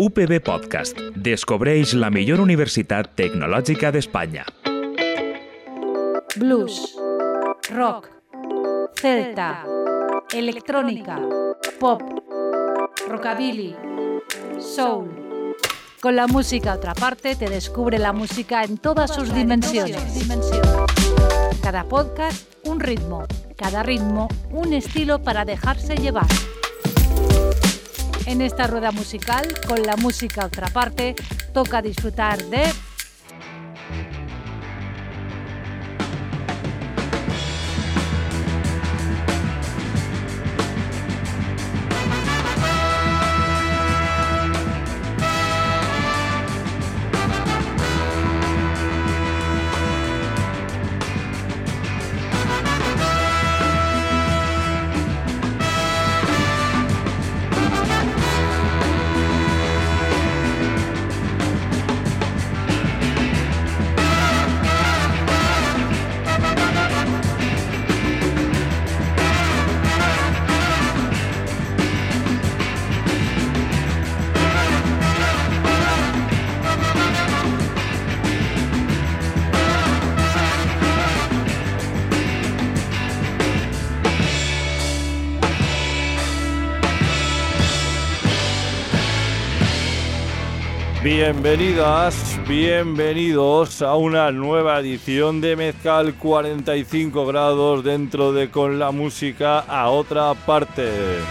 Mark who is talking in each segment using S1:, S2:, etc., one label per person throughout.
S1: UPB Podcast. Descobreix la millor universitat tecnològica d'Espanya.
S2: Blues, rock, celta, electrónica, pop, rockabilly, soul. Con la música a otra parte te descubre la música en todas sus dimensiones. Cada podcast, un ritmo. Cada ritmo, un estilo para dejarse llevar. En esta rueda musical, con la música a otra parte, toca disfrutar de...
S3: Bienvenidas, bienvenidos a una nueva edición de Mezcal 45 grados dentro de Con la música a otra parte.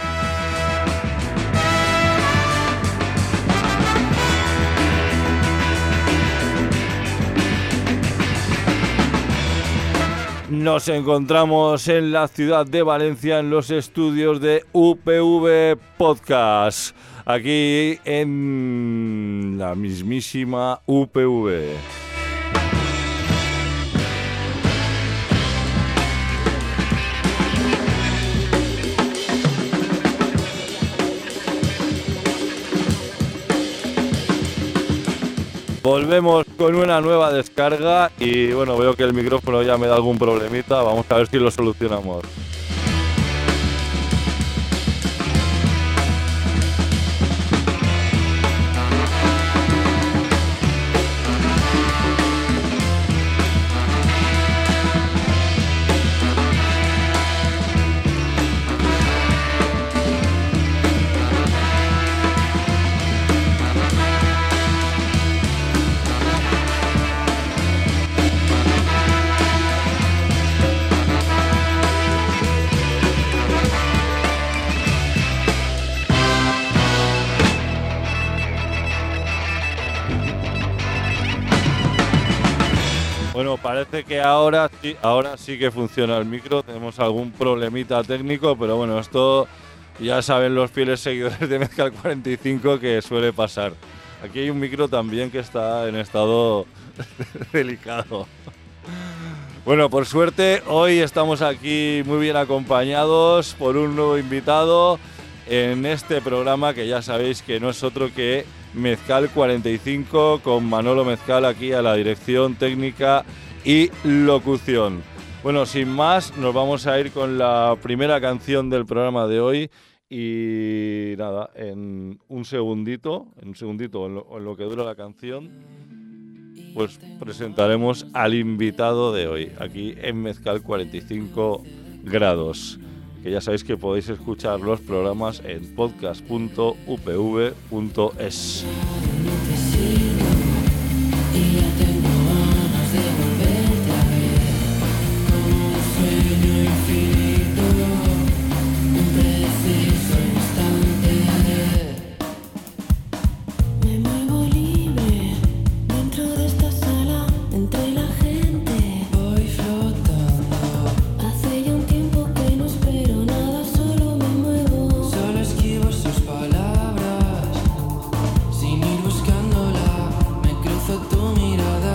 S3: Nos encontramos en la ciudad de Valencia en los estudios de UPV Podcast. Aquí en la mismísima UPV. Volvemos con una nueva descarga y bueno, veo que el micrófono ya me da algún problemita. Vamos a ver si lo solucionamos. Bueno, parece que ahora sí que funciona el micro. Tenemos algún problemita técnico, pero bueno, esto ya saben los fieles seguidores de Mezcal 45 que suele pasar. Aquí hay un micro también que está en estado delicado. Bueno, por suerte hoy estamos aquí muy bien acompañados por un nuevo invitado en este programa que ya sabéis que no es otro que Mezcal 45 con Manolo Mezcal aquí a la dirección técnica y locución. Bueno, sin más, nos vamos a ir con la primera canción del programa de hoy y nada, en un segundito, en lo que dura la canción, pues presentaremos al invitado de hoy aquí en Mezcal 45 grados. Que ya sabéis que podéis escuchar los programas en podcast.upv.es.
S4: Sin ir buscándola, me cruzo tu mirada.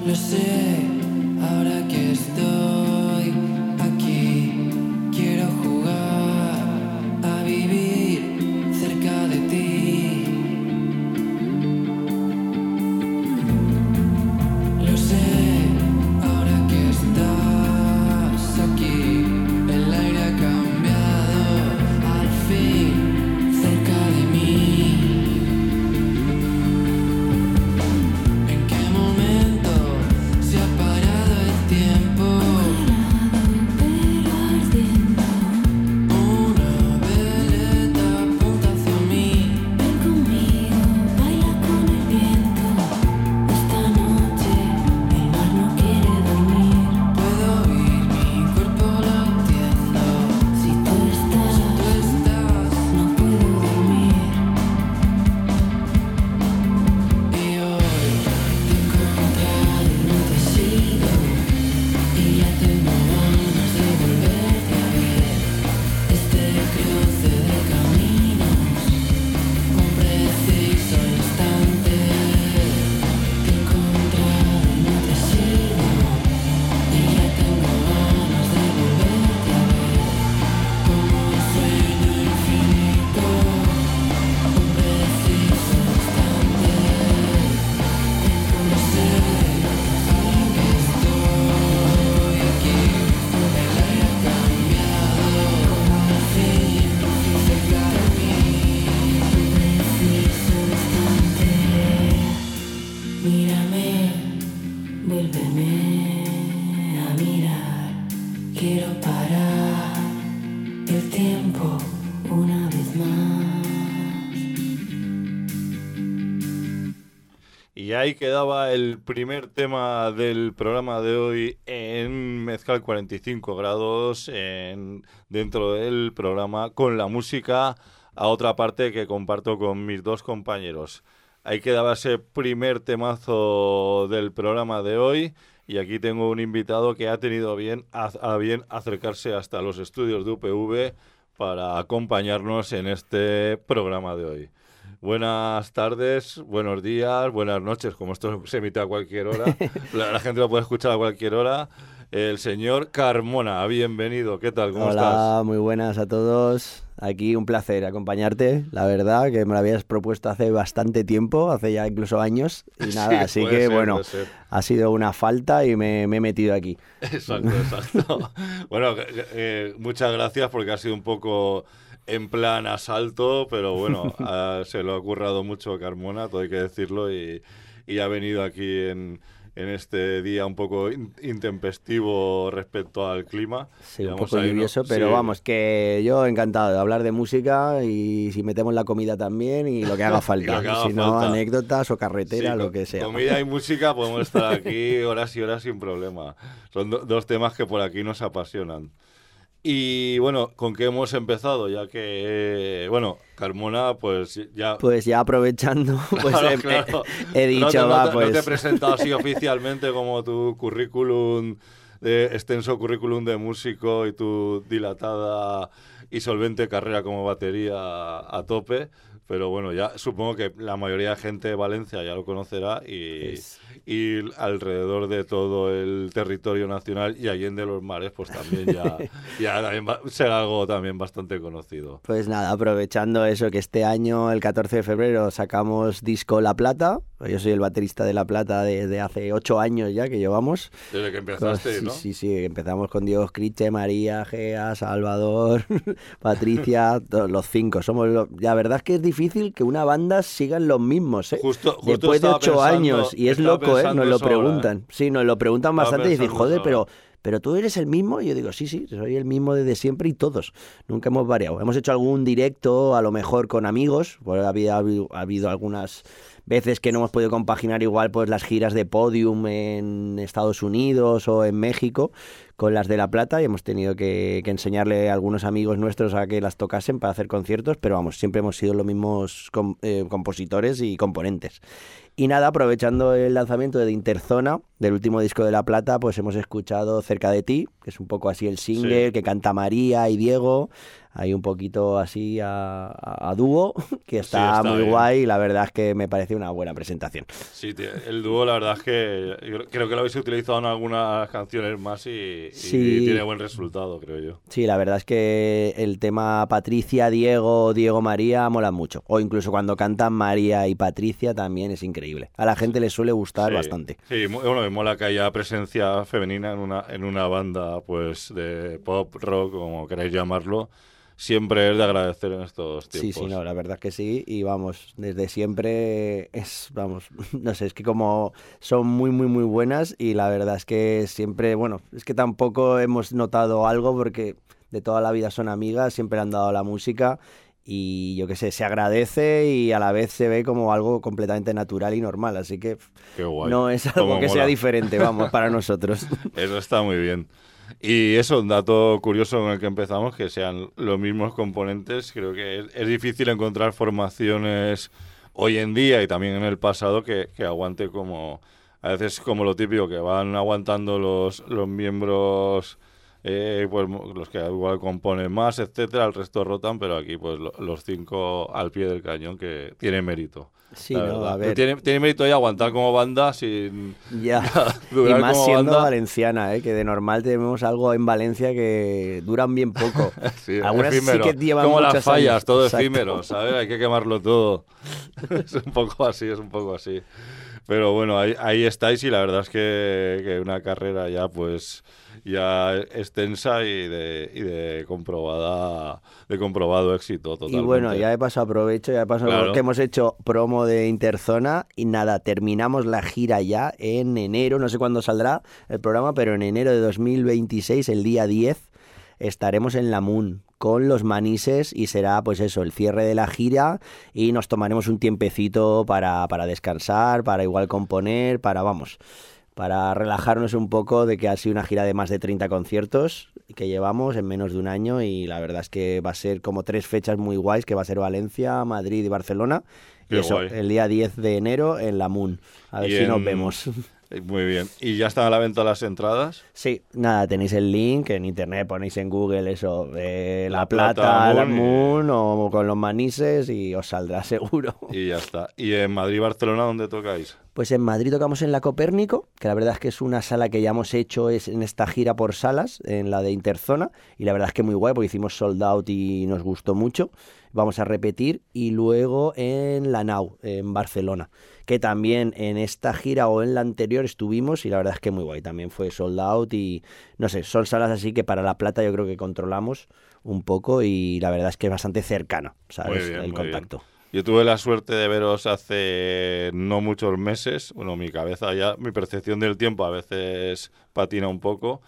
S4: Lo sé, ahora que estoy aquí, quiero jugar a vivir cerca de ti. Lo sé, ahora que estás aquí, el aire ha cambiado, al fin cerca de mí. ¿En qué momento se ha parado el tiempo? Pero ardiendo. Una veleta apunta hacia mí. Ven conmigo, baila con el viento. Esta noche el mar no quiere dormir. Puedo oír mi cuerpo latiendo. Si tú estás, no puedo dormir. Y hoy te he encontrado y no te sigo. Y ya tengo ganas de volverte a ver. Este cruce de caminos, un preciso instante. Te he encontrado y no te sigo. Y ya tengo ganas de volverte a ver. Como un sueño infinito, un preciso instante. Lo sé, ahora que estoy aquí, el aire ha cambiado, al fin cerca de mí. Un preciso instante. Mírame, vuélveme a mirar. Quiero parar el tiempo una vez más.
S3: Y ahí quedaba el primer tema del programa de hoy en Mezcal 45 grados dentro del programa con la música a otra parte que comparto con mis dos compañeros. Ahí quedaba ese primer temazo del programa de hoy y aquí tengo un invitado que ha tenido a bien acercarse hasta los estudios de UPV para acompañarnos en este programa de hoy. Buenas tardes, buenos días, buenas noches, como esto se emite a cualquier hora, la gente lo puede escuchar a cualquier hora. El señor Carmona, bienvenido, ¿qué tal? ¿Cómo estás?
S5: Hola, muy buenas a todos. Aquí un placer acompañarte, la verdad, que me lo habías propuesto hace bastante tiempo, hace ya incluso años, y nada, así
S3: puede
S5: que
S3: ser,
S5: bueno,
S3: puede ser.
S5: ha sido una falta y me he metido aquí.
S3: Exacto. Bueno, muchas gracias porque ha sido un poco en plan asalto, pero bueno, se lo ha currado mucho a Carmona, todo hay que decirlo, y ha venido aquí en este día un poco intempestivo respecto al clima.
S5: Sí, un
S3: Digamos,
S5: poco
S3: ahí,
S5: lluvioso,
S3: ¿no?
S5: pero
S3: Sí.
S5: vamos, que yo encantado de hablar de música y si metemos la comida también y lo que haga falta.
S3: lo que haga
S5: Si no,
S3: falta.
S5: anécdotas o carretera,
S3: Sí,
S5: lo que sea.
S3: Comida y música podemos estar aquí horas y horas sin problema. Son dos temas que por aquí nos apasionan. Y bueno, ¿con qué hemos empezado? Ya que, bueno, Carmona, pues ya...
S5: Pues ya aprovechando, pues
S3: Claro.
S5: he dicho,
S3: no te,
S5: va,
S3: no te
S5: pues...
S3: he presentado así oficialmente como tu currículum, extenso currículum de músico y tu dilatada y solvente carrera como batería a tope. Pero bueno, ya supongo que la mayoría de gente de Valencia ya lo conocerá y alrededor de todo el territorio nacional y allende los mares, pues también ya también será algo también bastante conocido.
S5: Pues nada, aprovechando eso, que este año, el 14 de febrero, sacamos disco La Plata. Yo soy el baterista de La Plata de hace 8 años ya que llevamos.
S3: Desde que empezaste,
S5: Sí,
S3: ¿no?
S5: sí, empezamos con Diego Scriche, María, Gea, Salvador, Patricia, los 5. La verdad es que es difícil que una banda sigan los mismos, ¿eh?
S3: Justo
S5: Después de
S3: estaba
S5: 8 años, y es
S3: estaba
S5: loco, ¿eh?
S3: pensando
S5: Nos lo
S3: eso ahora,
S5: preguntan. Sí, nos lo preguntan
S3: Estaba
S5: bastante y dicen,
S3: pensando
S5: joder,
S3: eso
S5: pero tú eres el mismo. Y yo digo, sí, soy el mismo desde siempre y todos. Nunca hemos variado. Hemos hecho algún directo, a lo mejor con amigos, pues ha habido algunas veces que no hemos podido compaginar igual pues las giras de Podium en Estados Unidos o en México con las de La Plata y hemos tenido que enseñarle a algunos amigos nuestros a que las tocasen para hacer conciertos, pero vamos, siempre hemos sido los mismos compositores y componentes. Y nada, aprovechando el lanzamiento de Interzona, Del último disco de La Plata, pues hemos escuchado Cerca de ti, que es un poco así el single,
S3: Sí.
S5: que canta María y Diego, hay un poquito así a dúo, que está
S3: está
S5: muy
S3: bien.
S5: guay y la verdad es que me parece una buena presentación.
S3: Sí, el dúo, la verdad es que yo creo que lo habéis utilizado en algunas canciones más y
S5: Sí.
S3: tiene buen resultado, creo yo.
S5: Sí, la verdad es que el tema Patricia, Diego, Diego, María mola mucho. O incluso cuando cantan María y Patricia también es increíble. A la gente le suele gustar
S3: Sí.
S5: bastante.
S3: Sí, bueno, me mola que haya presencia femenina en una banda pues de pop, rock, como queráis llamarlo. Siempre es de agradecer en estos
S5: Sí,
S3: tiempos.
S5: sí, no, la verdad que sí. Y vamos, desde siempre es, vamos, no sé, es que como son muy, muy, muy buenas y la verdad es que siempre, bueno, es que tampoco hemos notado algo porque de toda la vida son amigas, siempre le han dado la música y yo qué sé, se agradece y a la vez se ve como algo completamente natural y normal. Así que
S3: Qué guay.
S5: no es algo
S3: Cómo
S5: que sea
S3: mola.
S5: diferente, vamos, para nosotros.
S3: Eso está muy bien. Y eso, un dato curioso con el que empezamos, que sean los mismos componentes. Creo que es difícil encontrar formaciones hoy en día y también en el pasado que aguante como... A veces como lo típico, que van aguantando los miembros, pues los que igual componen más, etcétera, el resto rotan, pero aquí pues los 5 al pie del cañón, que tiene mérito.
S5: Sí,
S3: la
S5: no,
S3: verdad.
S5: a ver.
S3: Tiene mérito ya aguantar como banda sin
S5: Ya, y
S3: durar
S5: más
S3: como
S5: siendo
S3: banda.
S5: valenciana, que de normal tenemos algo en Valencia que duran bien poco.
S3: Sí,
S5: Algunas sí
S3: efímero.
S5: que llevan
S3: como las
S5: muchos
S3: fallas,
S5: años.
S3: todo
S5: Exacto.
S3: efímero, ¿sabes? Hay que quemarlo todo. Es un poco así, es un poco así. Pero bueno, ahí estáis y la verdad es que una carrera ya pues ya extensa y de comprobado éxito totalmente.
S5: Y bueno, ya de paso aprovecho, ya de paso
S3: Claro.
S5: que hemos hecho promo de Interzona y nada, terminamos la gira ya en enero, no sé cuándo saldrá el programa, pero en enero de 2026, el día 10, estaremos en la Moon con los Manises y será pues eso, el cierre de la gira y nos tomaremos un tiempecito para descansar, para igual componer, para relajarnos un poco de que ha sido una gira de más de 30 conciertos que llevamos en menos de un año y la verdad es que va a ser como 3 fechas muy guays, que va a ser Valencia, Madrid y Barcelona. Y
S3: Qué
S5: eso,
S3: guay.
S5: el día 10 de enero en la Moon. A ver
S3: Y
S5: si nos vemos.
S3: Muy bien. ¿Y ya están a la venta las entradas?
S5: Sí, nada, tenéis el link en internet, ponéis en Google eso, La
S3: La
S5: Plata,
S3: Plata,
S5: la
S3: Moon
S5: Moon o con los Manises y os saldrá seguro.
S3: Y ya está. ¿Y en Madrid y Barcelona dónde tocáis?
S5: Pues en Madrid tocamos en la Copérnico, que la verdad es que es una sala que ya hemos hecho en esta gira por salas, en la de Interzona, y la verdad es que muy guay porque hicimos sold out y nos gustó mucho. Vamos a repetir y luego en la Nau, en Barcelona, que también en esta gira o en la anterior estuvimos y la verdad es que muy guay, también fue sold out y no sé, son salas así que para La Plata yo creo que controlamos un poco y la verdad es que es bastante cercana, ¿sabes?
S3: Muy bien,
S5: El
S3: muy bien.
S5: contacto.
S3: Yo tuve la suerte de veros hace no muchos meses. Bueno, mi cabeza ya, mi percepción del tiempo a veces patina un poco.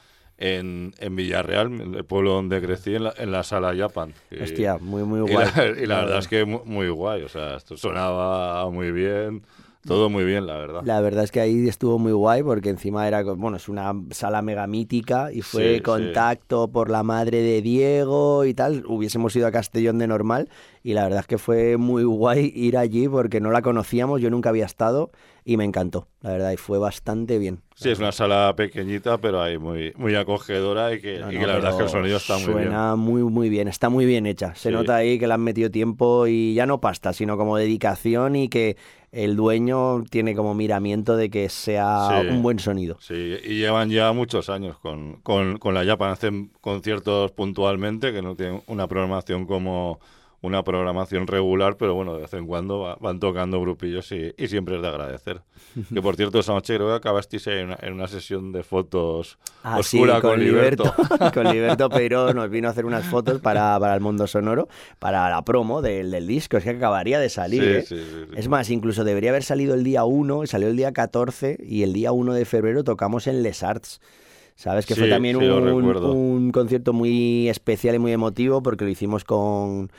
S3: En Villarreal, el pueblo donde crecí, en la sala Japan.
S5: Hostia, muy, muy
S3: Y
S5: guay.
S3: la verdad es que muy guay. O sea, esto sonaba muy bien. Todo muy bien, la verdad.
S5: La verdad es que ahí estuvo muy guay porque encima era, bueno, es una sala mega mítica y fue
S3: Sí,
S5: contacto por la madre de Diego y tal. Hubiésemos ido a Castellón de normal y la verdad es que fue muy guay ir allí porque no la conocíamos, yo nunca había estado y me encantó, la verdad, y fue bastante bien.
S3: Sí, es una sala pequeñita, pero ahí muy acogedora y que
S5: No,
S3: la verdad es que el sonido está muy bien.
S5: Suena muy bien, está muy bien hecha. Se
S3: Sí.
S5: nota ahí que le han metido tiempo y ya no pasta, sino como dedicación y que el dueño tiene como miramiento de que sea
S3: Sí.
S5: un buen sonido.
S3: Sí, y llevan ya muchos años con la Japan. Hacen conciertos puntualmente, que no tienen una programación como una programación regular, pero bueno, de vez en cuando van tocando grupillos y siempre es de agradecer. Que por cierto, esa noche creo que acabasteis en una sesión de fotos oscura
S5: Sí,
S3: con Liberto.
S5: Con Liberto Peiró nos vino a hacer unas fotos para el Mundo Sonoro, para la promo del disco. Es que acabaría de salir, ¿eh?
S3: Sí.
S5: Es más, incluso debería haber salido el día 1, salió el día 14 y el día 1 de febrero tocamos en Les Arts. ¿Sabes? Que
S3: Sí,
S5: fue también
S3: sí, lo recuerdo.
S5: un concierto muy especial y muy emotivo porque lo hicimos con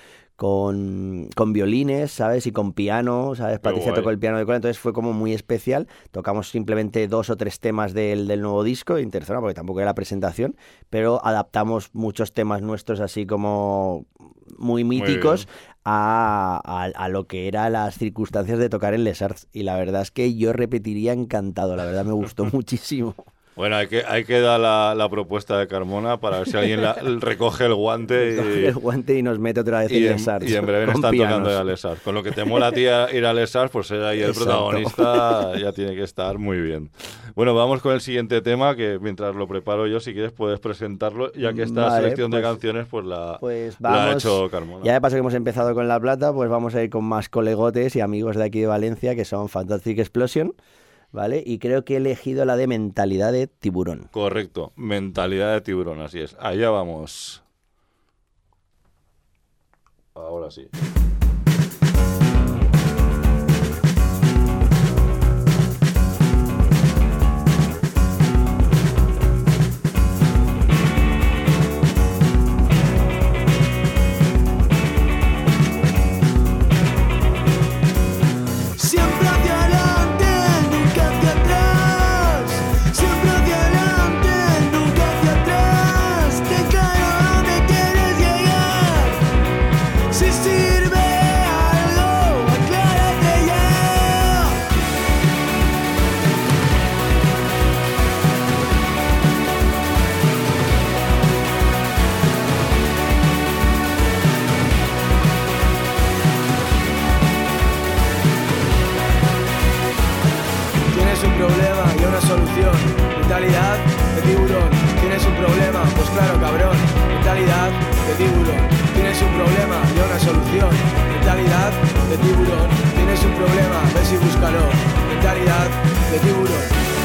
S5: violines, ¿sabes? Y con piano, ¿sabes?
S3: Qué
S5: Patricia
S3: guay.
S5: tocó el piano de cola, entonces fue como muy especial. Tocamos simplemente 2 o 3 temas del nuevo disco, Interzona, porque tampoco era la presentación, pero adaptamos muchos temas nuestros así como muy míticos a lo que eran las circunstancias de tocar en Les Arts. Y la verdad es que yo repetiría encantado, la verdad me gustó muchísimo.
S3: Bueno, hay que dar la propuesta de Carmona para ver si alguien recoge el guante
S5: Coge el guante y nos mete otra vez en Les Arts.
S3: Y en breve
S5: con
S3: están
S5: pianos.
S3: tocando a Les Arts. Con lo que te mola a ti ir a Les Arts, pues ser ahí el
S5: Exacto.
S3: protagonista ya tiene que estar muy bien. Bueno, vamos con el siguiente tema, que mientras lo preparo yo, si quieres puedes presentarlo, ya que esta
S5: Vale,
S3: selección de
S5: pues-
S3: canciones pues la ha
S5: vamos,
S3: hecho Carmona.
S5: ya de paso que hemos empezado con La Plata, pues vamos a ir con más colegotes y amigos de aquí de Valencia, que son Fantastic Explosion, ¿vale? Y creo que he elegido la de Mentalidad de Tiburón.
S3: Correcto, Mentalidad de Tiburón, así es. Allá vamos. Ahora sí.
S6: Siempre hacia adelante, nunca hacia atrás. Siempre hacia adelante, nunca hacia atrás. Te claro a dónde quieres llegar. Si sirve algo, aclárate ya. Tienes un problema y una solución. Mentalidad de tiburón. Tienes un problema, pues claro, cabrón. Mentalidad de tiburón. Tienes un problema y una solución. Mentalidad de tiburón. Tienes un problema, ves y búscalo. Mentalidad de tiburón.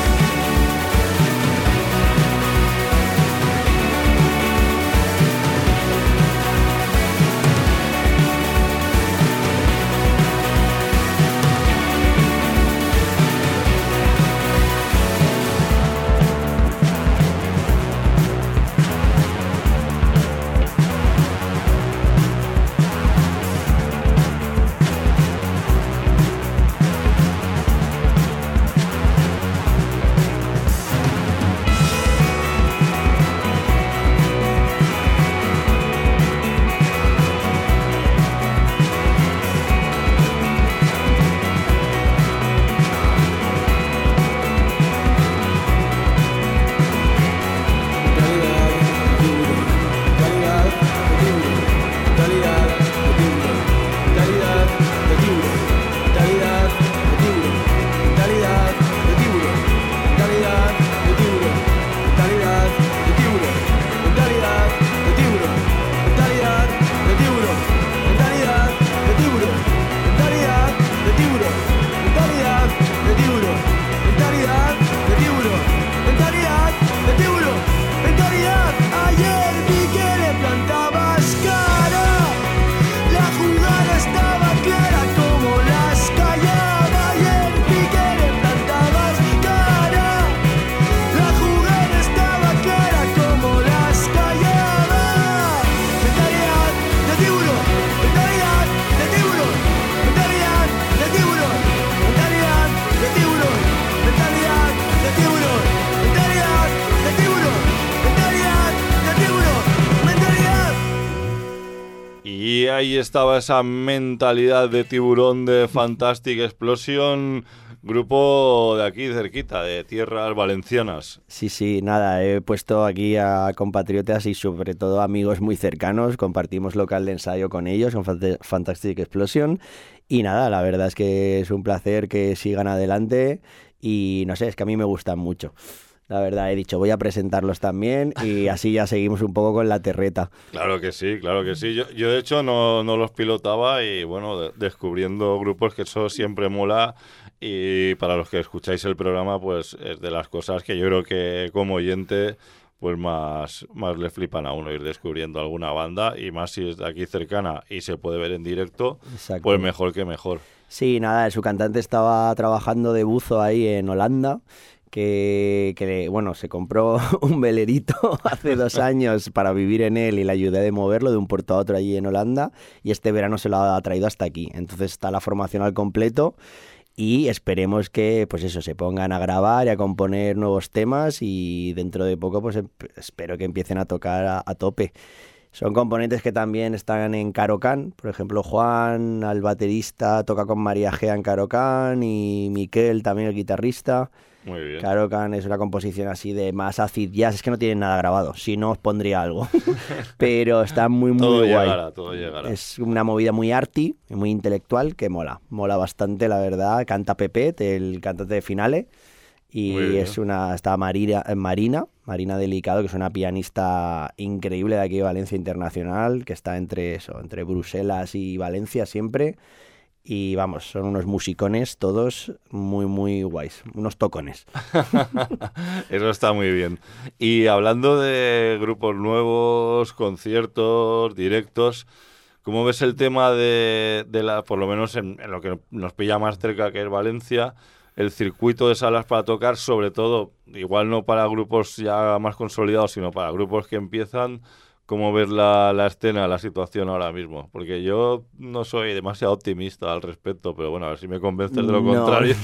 S3: Y ahí estaba esa Mentalidad de Tiburón de Fantastic Explosion, grupo de aquí cerquita, de tierras valencianas.
S5: Sí, nada, he puesto aquí a compatriotas y sobre todo amigos muy cercanos, compartimos local de ensayo con ellos, con Fantastic Explosion, y nada, la verdad es que es un placer que sigan adelante y no sé, es que a mí me gustan mucho. La verdad, he dicho, voy a presentarlos también y así ya seguimos un poco con la terreta.
S3: Claro que sí, claro que sí. Yo de hecho no los pilotaba y bueno, descubriendo grupos, que eso siempre mola, y para los que escucháis el programa, pues es de las cosas que yo creo que como oyente pues más le flipan a uno ir descubriendo alguna banda, y más si es de aquí cercana y se puede ver en directo.
S5: Exacto.
S3: Pues mejor que mejor.
S5: Sí, nada, su cantante estaba trabajando de buzo ahí en Holanda, que bueno, se compró un velerito hace 2 años para vivir en él y le ayudé de moverlo de un puerto a otro allí en Holanda, y este verano se lo ha traído hasta aquí. Entonces está la formación al completo y esperemos que pues eso, se pongan a grabar y a componer nuevos temas, y dentro de poco pues espero que empiecen a tocar a tope. Son componentes que también están en Caro-Can. Por ejemplo, Juan, el baterista, toca con María Gea en Caro-Can y Miquel, también el guitarrista.
S3: Muy bien.
S5: Caro-Can es una composición así de más acid jazz. Es que no tienen nada grabado, si no os pondría algo. Pero está muy, muy
S3: Todo
S5: guay.
S3: llegará, todo llegará.
S5: Es una movida muy arty, muy intelectual, que mola. Mola bastante, la verdad. Canta Pepet, el cantante de Finale.
S3: Muy
S5: Y
S3: bien.
S5: está Marina Delicado, que es una pianista increíble de aquí de Valencia Internacional, que está entre Bruselas y Valencia siempre. Y vamos, son unos musicones todos muy, muy guays. Unos tocones.
S3: Eso está muy bien. Y hablando de grupos nuevos, conciertos, directos, ¿cómo ves el tema de por lo menos en lo que nos pilla más cerca, que es Valencia, el circuito de salas para tocar, sobre todo, igual no para grupos ya más consolidados, sino para grupos que empiezan? ¿Cómo ves la escena, la situación ahora mismo? Porque yo no soy demasiado optimista al respecto, pero bueno, a ver si me convences de lo contrario.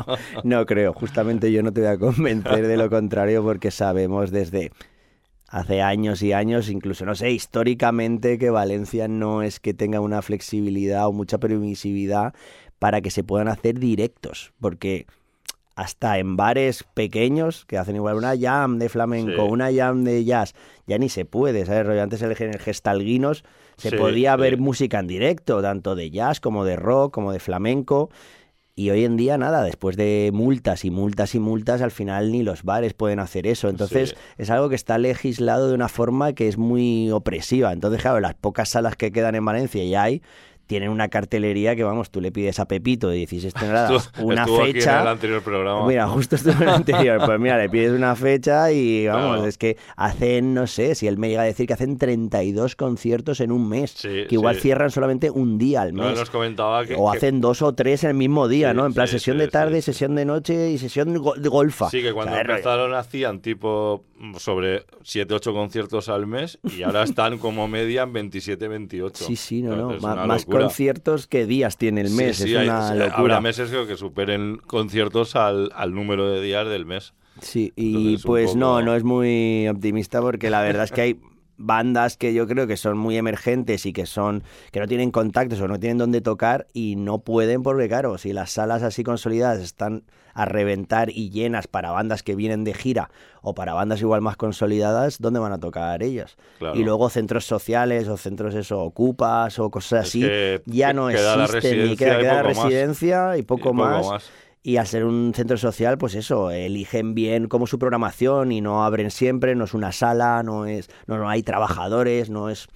S5: No creo. Justamente yo no te voy a convencer de lo contrario, porque sabemos desde hace años y años, incluso, no sé, históricamente, que Valencia no es que tenga una flexibilidad o mucha permisividad para que se puedan hacer directos, porque hasta en bares pequeños que hacen igual una jam de flamenco,
S3: Sí.
S5: una jam de jazz, ya ni se puede, ¿sabes? Rollo, antes en el Gestalguinos se
S3: Sí,
S5: podía
S3: sí.
S5: ver música en directo, tanto de jazz como de rock, como de flamenco. Y hoy en día, nada, después de multas y multas y multas, al final ni los bares pueden hacer eso. Entonces,
S3: Sí.
S5: es algo que está legislado de una forma que es muy opresiva. Entonces, claro, las pocas salas que quedan en Valencia y hay, tienen una cartelería que, vamos, tú le pides a Pepito de 16 toneladas una
S3: Estuvo aquí en
S5: fecha.
S3: el anterior programa.
S5: Mira, justo estuvo en el anterior. Pues mira, le pides una fecha y vamos,
S3: Claro.
S5: es que hacen, no sé, si él me llega a decir que hacen 32 conciertos en un mes,
S3: Sí,
S5: que igual
S3: sí.
S5: cierran solamente un día al
S3: No,
S5: mes.
S3: nos comentaba
S5: O hacen 2 o 3 en el mismo día,
S3: Sí,
S5: ¿no? En plan,
S3: sí,
S5: sesión
S3: sí,
S5: de tarde,
S3: sí.
S5: sesión de noche y sesión de golfa.
S3: Sí, que cuando
S5: O sea,
S3: empezaron hacían tipo sobre 7-8 conciertos al mes y ahora están como media en 27-28.
S5: Sí, no, no.
S3: Es una
S5: Más
S3: locura.
S5: conciertos que días tiene el mes.
S3: Sí,
S5: es una
S3: habrá
S5: locura.
S3: meses creo que superen conciertos al número de días del mes.
S5: Sí, y
S3: Entonces, un
S5: pues
S3: poco-
S5: no es muy optimista, porque la verdad es que hay bandas que yo creo que son muy emergentes y que no tienen contactos o no tienen dónde tocar y no pueden, porque claro, si las salas así consolidadas están a reventar y llenas para bandas que vienen de gira o para bandas igual más consolidadas, ¿dónde van a tocar ellas?
S3: Claro.
S5: Y luego centros sociales o centros ocupas o cosas
S3: Es
S5: así,
S3: que
S5: ya no
S3: queda la
S5: existen, ni
S3: residencia y
S5: queda
S3: poco más.
S5: residencia y poco
S3: Y
S5: más. Y al ser un centro social, pues eso, eligen bien como su programación y no abren siempre, no es una sala, no hay trabajadores,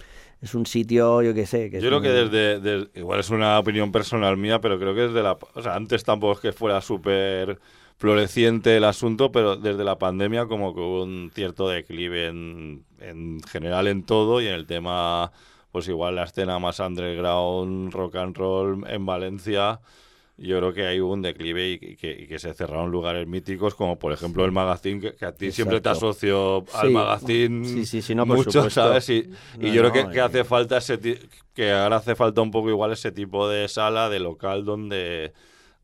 S5: es un sitio, yo qué sé.
S3: Yo creo que desde igual es una opinión personal mía, pero creo que o sea, antes tampoco es que fuera súper floreciente el asunto, pero desde la pandemia como que hubo un cierto declive en general en todo, y en el tema, pues igual la escena más underground, rock and roll en Valencia. Yo creo que hay un declive y que se cerraron lugares míticos, como por ejemplo el Magazine, que a ti siempre te
S5: Exacto.
S3: asocio al
S5: Sí.
S3: Magazine
S5: Sí, no, por
S3: mucho,
S5: supuesto.
S3: ¿sabes? Y
S5: No,
S3: yo creo
S5: no,
S3: que hace falta que ahora hace falta un poco igual ese tipo de sala, de local donde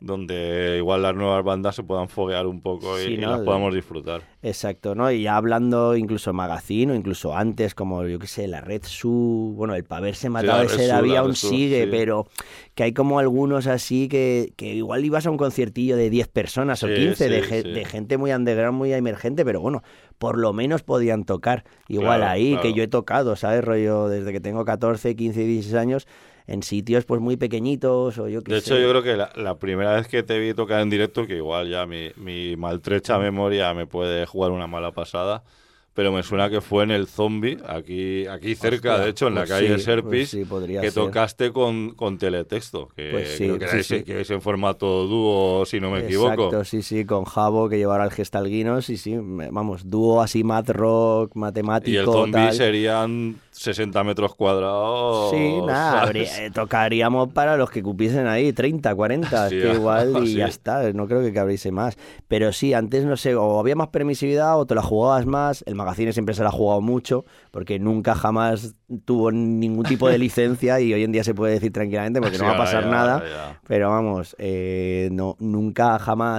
S3: igual las nuevas bandas se puedan foguear un poco
S5: Sí,
S3: y
S5: ¿no?
S3: las podamos disfrutar.
S5: Exacto, ¿no? Y ya hablando incluso Magazine o incluso antes, como yo qué sé, la Red Su, bueno, el Paverse Matado
S3: la
S5: ese
S3: Red Su,
S5: todavía
S3: la
S5: aún
S3: Red Su,
S5: sigue,
S3: sí.
S5: pero que hay como algunos así que igual ibas a un conciertillo de 10 personas o
S3: Sí,
S5: 15
S3: sí,
S5: de
S3: sí.
S5: gente muy underground, muy emergente, pero bueno, por lo menos podían tocar. Igual
S3: Claro,
S5: ahí,
S3: claro.
S5: que yo he tocado, ¿sabes? Rollo, desde que tengo 14, 15, 16 años, en sitios pues muy pequeñitos o yo qué
S3: De
S5: sé.
S3: hecho, yo creo que la primera vez que te vi tocar en directo, que igual ya mi maltrecha memoria me puede jugar una mala pasada, pero me suena que fue en el Zombie, aquí cerca,
S5: Hostia,
S3: de hecho, en la
S5: pues
S3: calle
S5: sí,
S3: Serpis,
S5: pues sí, podría
S3: que
S5: ser.
S3: tocaste con Teletexto, que
S5: Pues sí,
S3: creo que
S5: sí, sí.
S3: que es en formato dúo, si no me equivoco.
S5: Exacto, sí, con Javo, que llevará el Gestalguinos, y sí, vamos, dúo así, math rock, matemático,
S3: Y el Zombie
S5: tal.
S3: serían 60 metros cuadrados.
S5: Sí, nada,
S3: ¿sabes?
S5: tocaríamos para los que cupiesen ahí, 30, 40,
S3: Sí,
S5: que igual y
S3: sí.
S5: ya está, no creo que cabriese más. Pero sí, antes no sé, o había más permisividad o te la jugabas más, el Magazine siempre se la ha jugado mucho, porque nunca jamás tuvo ningún tipo de licencia y hoy en día se puede decir tranquilamente porque
S3: Sí,
S5: no va a
S3: ahora
S5: pasar
S3: ya,
S5: nada,
S3: ahora ya.
S5: pero vamos, nunca jamás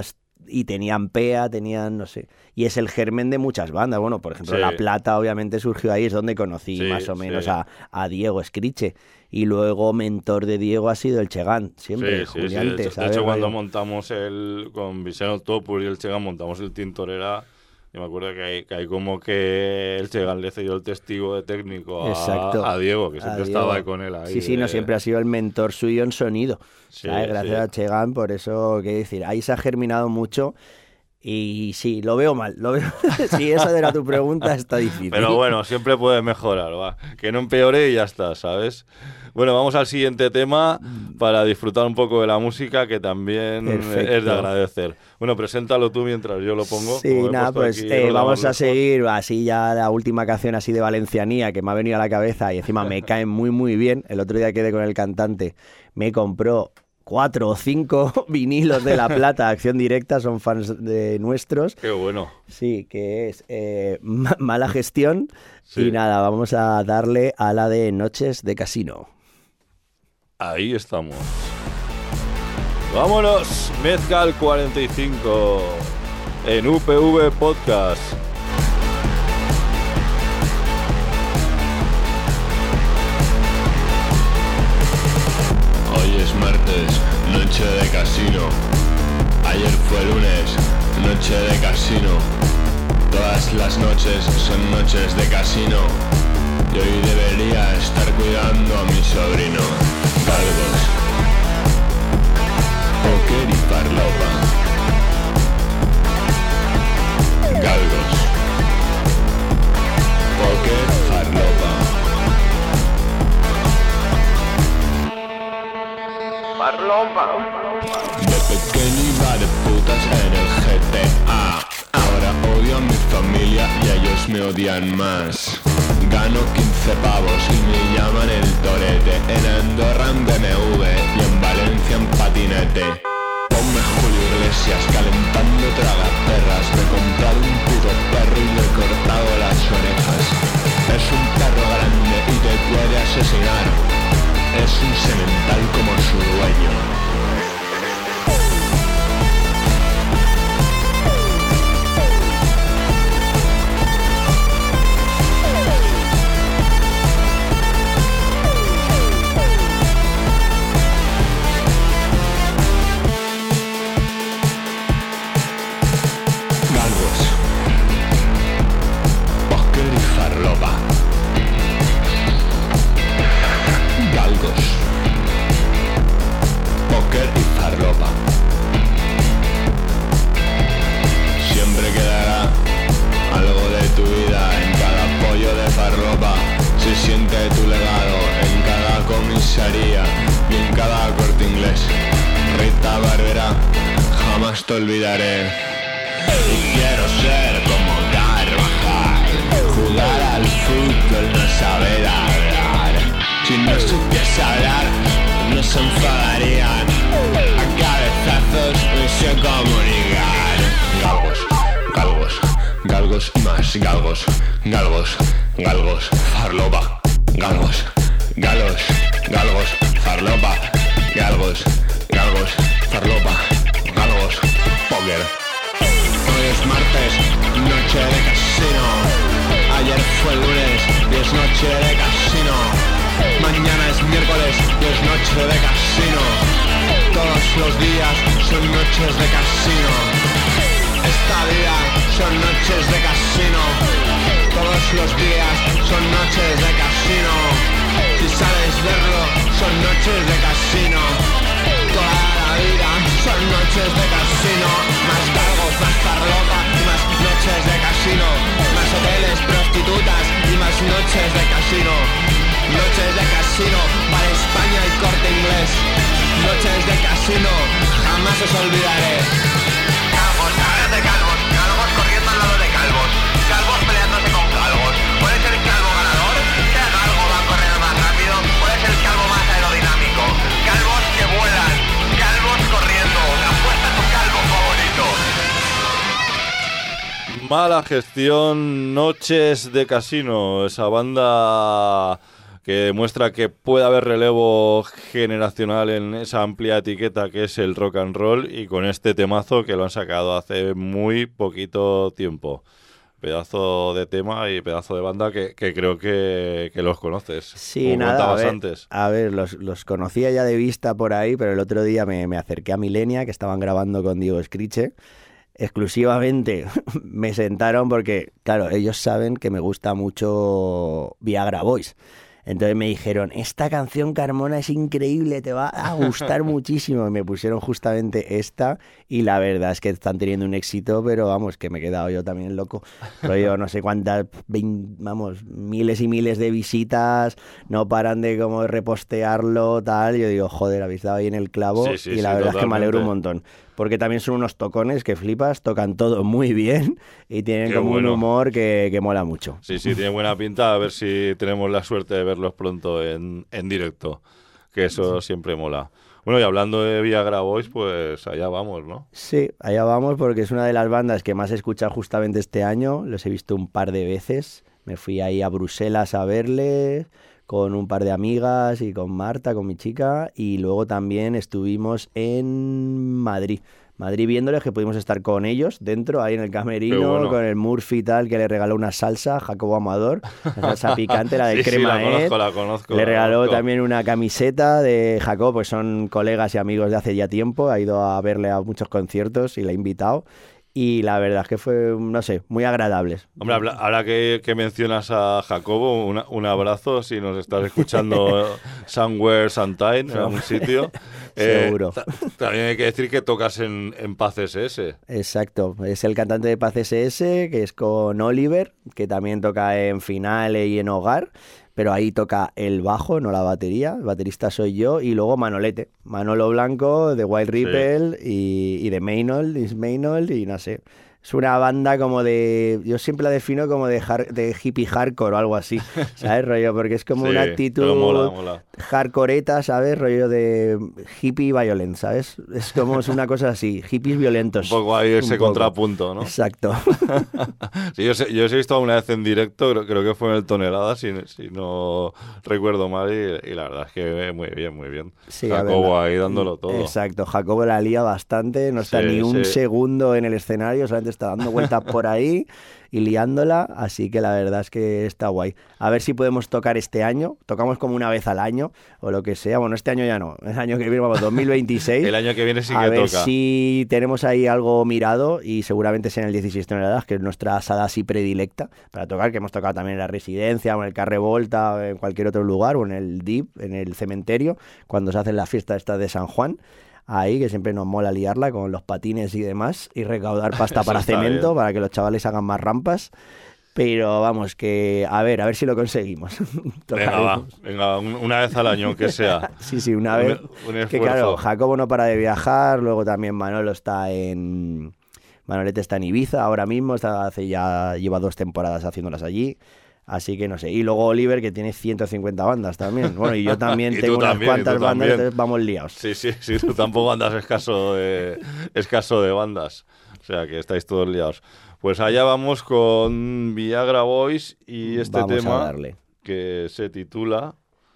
S5: y tenían PEA, tenían, no sé, y es el germen de muchas bandas. Bueno, por ejemplo,
S3: Sí.
S5: La Plata obviamente surgió ahí, es donde conocí
S3: Sí,
S5: más o menos
S3: sí.
S5: a Diego Escriche, y luego mentor de Diego ha sido el Chegán, siempre,
S3: Sí.
S5: Juliante,
S3: De
S5: ¿sabes?
S3: hecho, cuando
S5: Rollo.
S3: montamos con Vicente Topur y el Chegan montamos el Tintorera, yo me acuerdo que hay como que el Chegan le cedió el testigo de técnico
S5: Exacto.
S3: a Diego, que
S5: A
S3: siempre
S5: Diego.
S3: estaba ahí con él. Ahí
S5: Sí, no, siempre ha sido el mentor suyo en sonido.
S3: Sí,
S5: ¿sabes? Gracias
S3: sí.
S5: a Chegán, por eso, qué decir, ahí se ha germinado mucho. Y sí, lo veo mal. Si esa era tu pregunta, está difícil.
S3: Pero bueno, siempre puede mejorar, va. Que no empeore y ya está, ¿sabes? Bueno, vamos al siguiente tema para disfrutar un poco de la música, que también
S5: Perfecto.
S3: es de agradecer. Bueno, preséntalo tú mientras yo lo pongo.
S5: Sí,
S3: como he
S5: nada,
S3: puesto
S5: pues
S3: aquí el
S5: vamos a
S3: ordenador
S5: seguir así ya la última canción así de valencianía que me ha venido a la cabeza y encima me cae muy muy bien. El otro día quedé con el cantante, me compró 4 o 5 vinilos de La Plata, Acción Directa, son fans de nuestros.
S3: Qué bueno.
S5: Sí, que es Mala Gestión.
S3: Sí.
S5: Y nada, vamos a darle a la de Noches de Casino.
S3: Ahí estamos. Vámonos, Mezcal 45 en UPV Podcast.
S7: Hoy es martes, noche de casino. Ayer fue lunes, noche de casino. Todas las noches son noches de casino. Y hoy debería estar cuidando a mi sobrino. Galgos, póker y farlopa. Galgos, póker, farlopa. De pequeño iba de putas en el GTA. Ahora odio a mi familia y ellos me odian más. Gano 15 pavos y me llaman el torete. En Andorra en BMW y en Valencia en patinete. Ponme Julio Iglesias calentando tragaperras. Me he comprado un puto perro y le he cortado las orejas. Es un perro grande y te puede asesinar. Es un semental como su dueño. Galgos, póker y farlopa. Galgos, póker y farlopa. Siempre quedará algo de tu vida en cada pollo de farlopa. Se siente tu legado en cada comisaría y en cada Corte Inglés. Rita Barberá, jamás te olvidaré. Y quiero ser como Carvajal, jugar al fútbol, no saber hablar. Si no supiese hablar, no se enfadarían. A cabezazos me sé comunicar. Galgos, galgos, galgos y más galgos. Galgos, galgos, farlopa. Galgos, galos, galgos, farlopa. Galgos, galgos, farlopa. Galgos, póker. Hoy es martes, noche de casino. Ayer fue lunes y es noche de casino. Mañana es miércoles y es noche de casino. Todos los días son noches de casino. Esta vida son noches de casino. Todos los días son noches de casino. Si sabes verlo, son noches de casino. Toda la vida son noches de casino. Más galgos, más farlopa y más noches de casino. Más hoteles, prostitutas y más noches de casino. Noches de casino para España y Corte Inglés. Noches de casino, jamás os olvidaré. Calvos, cabras de calvos, calvos corriendo al lado de calvos, calvos peleándose con calvos. Puede ser el calvo ganador, que algo va a correr más rápido, puede ser el calvo más aerodinámico. Calvos que vuelan, calvos corriendo, apuesta tu calvo favorito.
S3: Mala Gestión, Noches de Casino, esa banda que demuestra que puede haber relevo generacional en esa amplia etiqueta que es el rock and roll, y con este temazo que lo han sacado hace muy poquito tiempo. Pedazo de tema y pedazo de banda que creo que los conoces.
S5: Sí,
S3: como
S5: nada,
S3: contabas antes.
S5: a ver, los conocía ya de vista por ahí, pero el otro día me acerqué a Milenia, que estaban grabando con Diego Scriche. Exclusivamente me sentaron porque, claro, ellos saben que me gusta mucho Viagra Boys. Entonces me dijeron, esta canción, Carmona, es increíble, te va a gustar muchísimo. Y me pusieron justamente esta y la verdad es que están teniendo un éxito, pero vamos, que me he quedado yo también loco. Rollo, no sé cuántas, miles y miles de visitas, no paran de como repostearlo, tal. Yo digo, joder, habéis dado ahí en el clavo,
S3: Sí,
S5: y la verdad
S3: totalmente.
S5: es que me alegro un montón. Porque también son unos tocones que flipas, tocan todo muy bien y tienen
S3: Qué
S5: como
S3: bueno.
S5: un humor que mola mucho.
S3: Sí, tiene buena pinta. A ver si tenemos la suerte de verlos pronto en directo, que eso siempre mola. Bueno, y hablando de Viagra Boys, pues allá vamos, ¿no?
S5: Sí, allá vamos porque es una de las bandas que más he escuchado justamente este año. Los he visto un par de veces. Me fui ahí a Bruselas a verles con un par de amigas y con Marta, con mi chica. Y luego también estuvimos en Madrid viéndoles, que pudimos estar con ellos dentro, ahí en el camerino,
S3: Qué bueno.
S5: con el Murphy y tal, que le regaló una salsa, Jacobo Amador, la salsa picante, la de
S3: Sí,
S5: crema.
S3: la conozco.
S5: Le
S3: la
S5: regaló
S3: conozco.
S5: también una camiseta de Jacob, pues son colegas y amigos de hace ya tiempo. Ha ido a verle a muchos conciertos y le ha invitado. Y la verdad es que fue, no sé, muy agradables.
S3: Hombre, ahora que mencionas a Jacobo, un abrazo si nos estás escuchando somewhere, sometime, en algún sitio.
S5: Seguro.
S3: También hay que decir que tocas en Paz SS.
S5: Exacto, es el cantante de Paz SS, que es con Oliver, que también toca en Finale y en Hogar, pero ahí toca el bajo, no la batería. El baterista soy yo, y luego Manolo Blanco de Wild Ripple y de Maynold, y no sé. Es una banda como de... Yo siempre la defino como de hippie hardcore o algo así, ¿sabes? Rollo, porque es como una actitud
S3: pero mola.
S5: hardcoreta, ¿sabes? Rollo de hippie violent, ¿sabes? Es una cosa así, hippies violentos.
S3: Un poco ahí ese
S5: Un poco.
S3: contrapunto, ¿no?
S5: Exacto.
S3: Sí, yo os he visto una vez en directo, creo que fue en el Tonelada, si no recuerdo mal, y la verdad es que muy bien.
S5: Sí, a
S3: Jacobo
S5: ver,
S3: ahí dándolo todo.
S5: Exacto, Jacobo la lía bastante, no está
S3: Sí,
S5: ni un
S3: sí.
S5: segundo en el escenario, solamente está dando vueltas por ahí y liándola, así que la verdad es que está guay. A ver si podemos tocar este año, tocamos como una vez al año o lo que sea. Bueno, este año ya no, el año que viene, vamos, 2026.
S3: El año que viene sí
S5: A
S3: que
S5: ver
S3: toca.
S5: si tenemos ahí algo mirado, y seguramente sea en el 16 toneladas, que es nuestra sala así predilecta para tocar, que hemos tocado también en la Residencia, o en el Carre Volta, o en cualquier otro lugar, o en el DIP, en el cementerio, cuando se hacen las fiestas estas de San Juan. Ahí, que siempre nos mola liarla con los patines y demás, y recaudar pasta
S3: Eso
S5: para
S3: está
S5: cemento,
S3: bien.
S5: para que los chavales hagan más rampas. Pero vamos, que a ver si lo conseguimos.
S3: Venga, una vez al año, aunque sea.
S5: Sí, una vez.
S3: Un
S5: Que
S3: esfuerzo.
S5: claro, Jacobo no para de viajar, luego también Manolete está en Ibiza ahora mismo, lleva 2 temporadas haciéndolas allí. Así que no sé. Y luego Oliver, que tiene 150 bandas también. Bueno, y yo también
S3: Y
S5: tengo
S3: tú
S5: unas
S3: también,
S5: cuantas
S3: y tú
S5: bandas,
S3: también.
S5: entonces vamos liados.
S3: Sí, tú tampoco andas escaso de bandas. O sea, que estáis todos liados. Pues allá vamos con Viagra Boys y este
S5: Vamos a
S3: tema
S5: darle.
S3: que se titula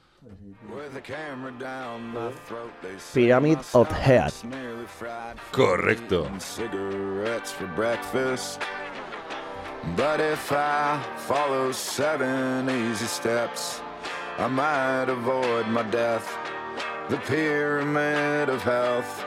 S5: Pyramid of Head.
S3: Correcto.
S8: Cigarettes for breakfast. But if I follow 7 easy steps, I might avoid my death. The pyramid of health.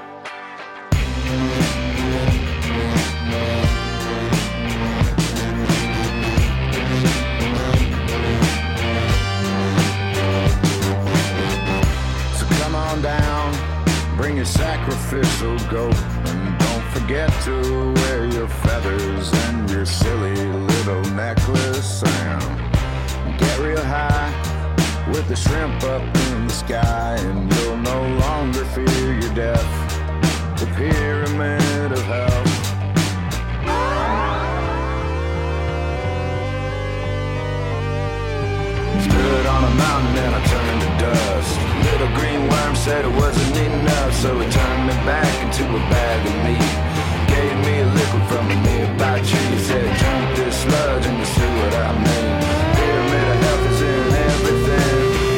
S8: So come on down, bring your sacrificial goat, and don't forget to wear your feathers and your silly little necklace, and get real high with the shrimp up in the sky, and you'll no longer fear your death. The pyramid of health. Stood on a mountain and I turned to dust. Little green worm said it wasn't enough, so it turned me back into a bag of meat. Gave me a liquid from a nearby tree. He said, drink this sludge and you'll see what I mean. Pyramid of health is in everything.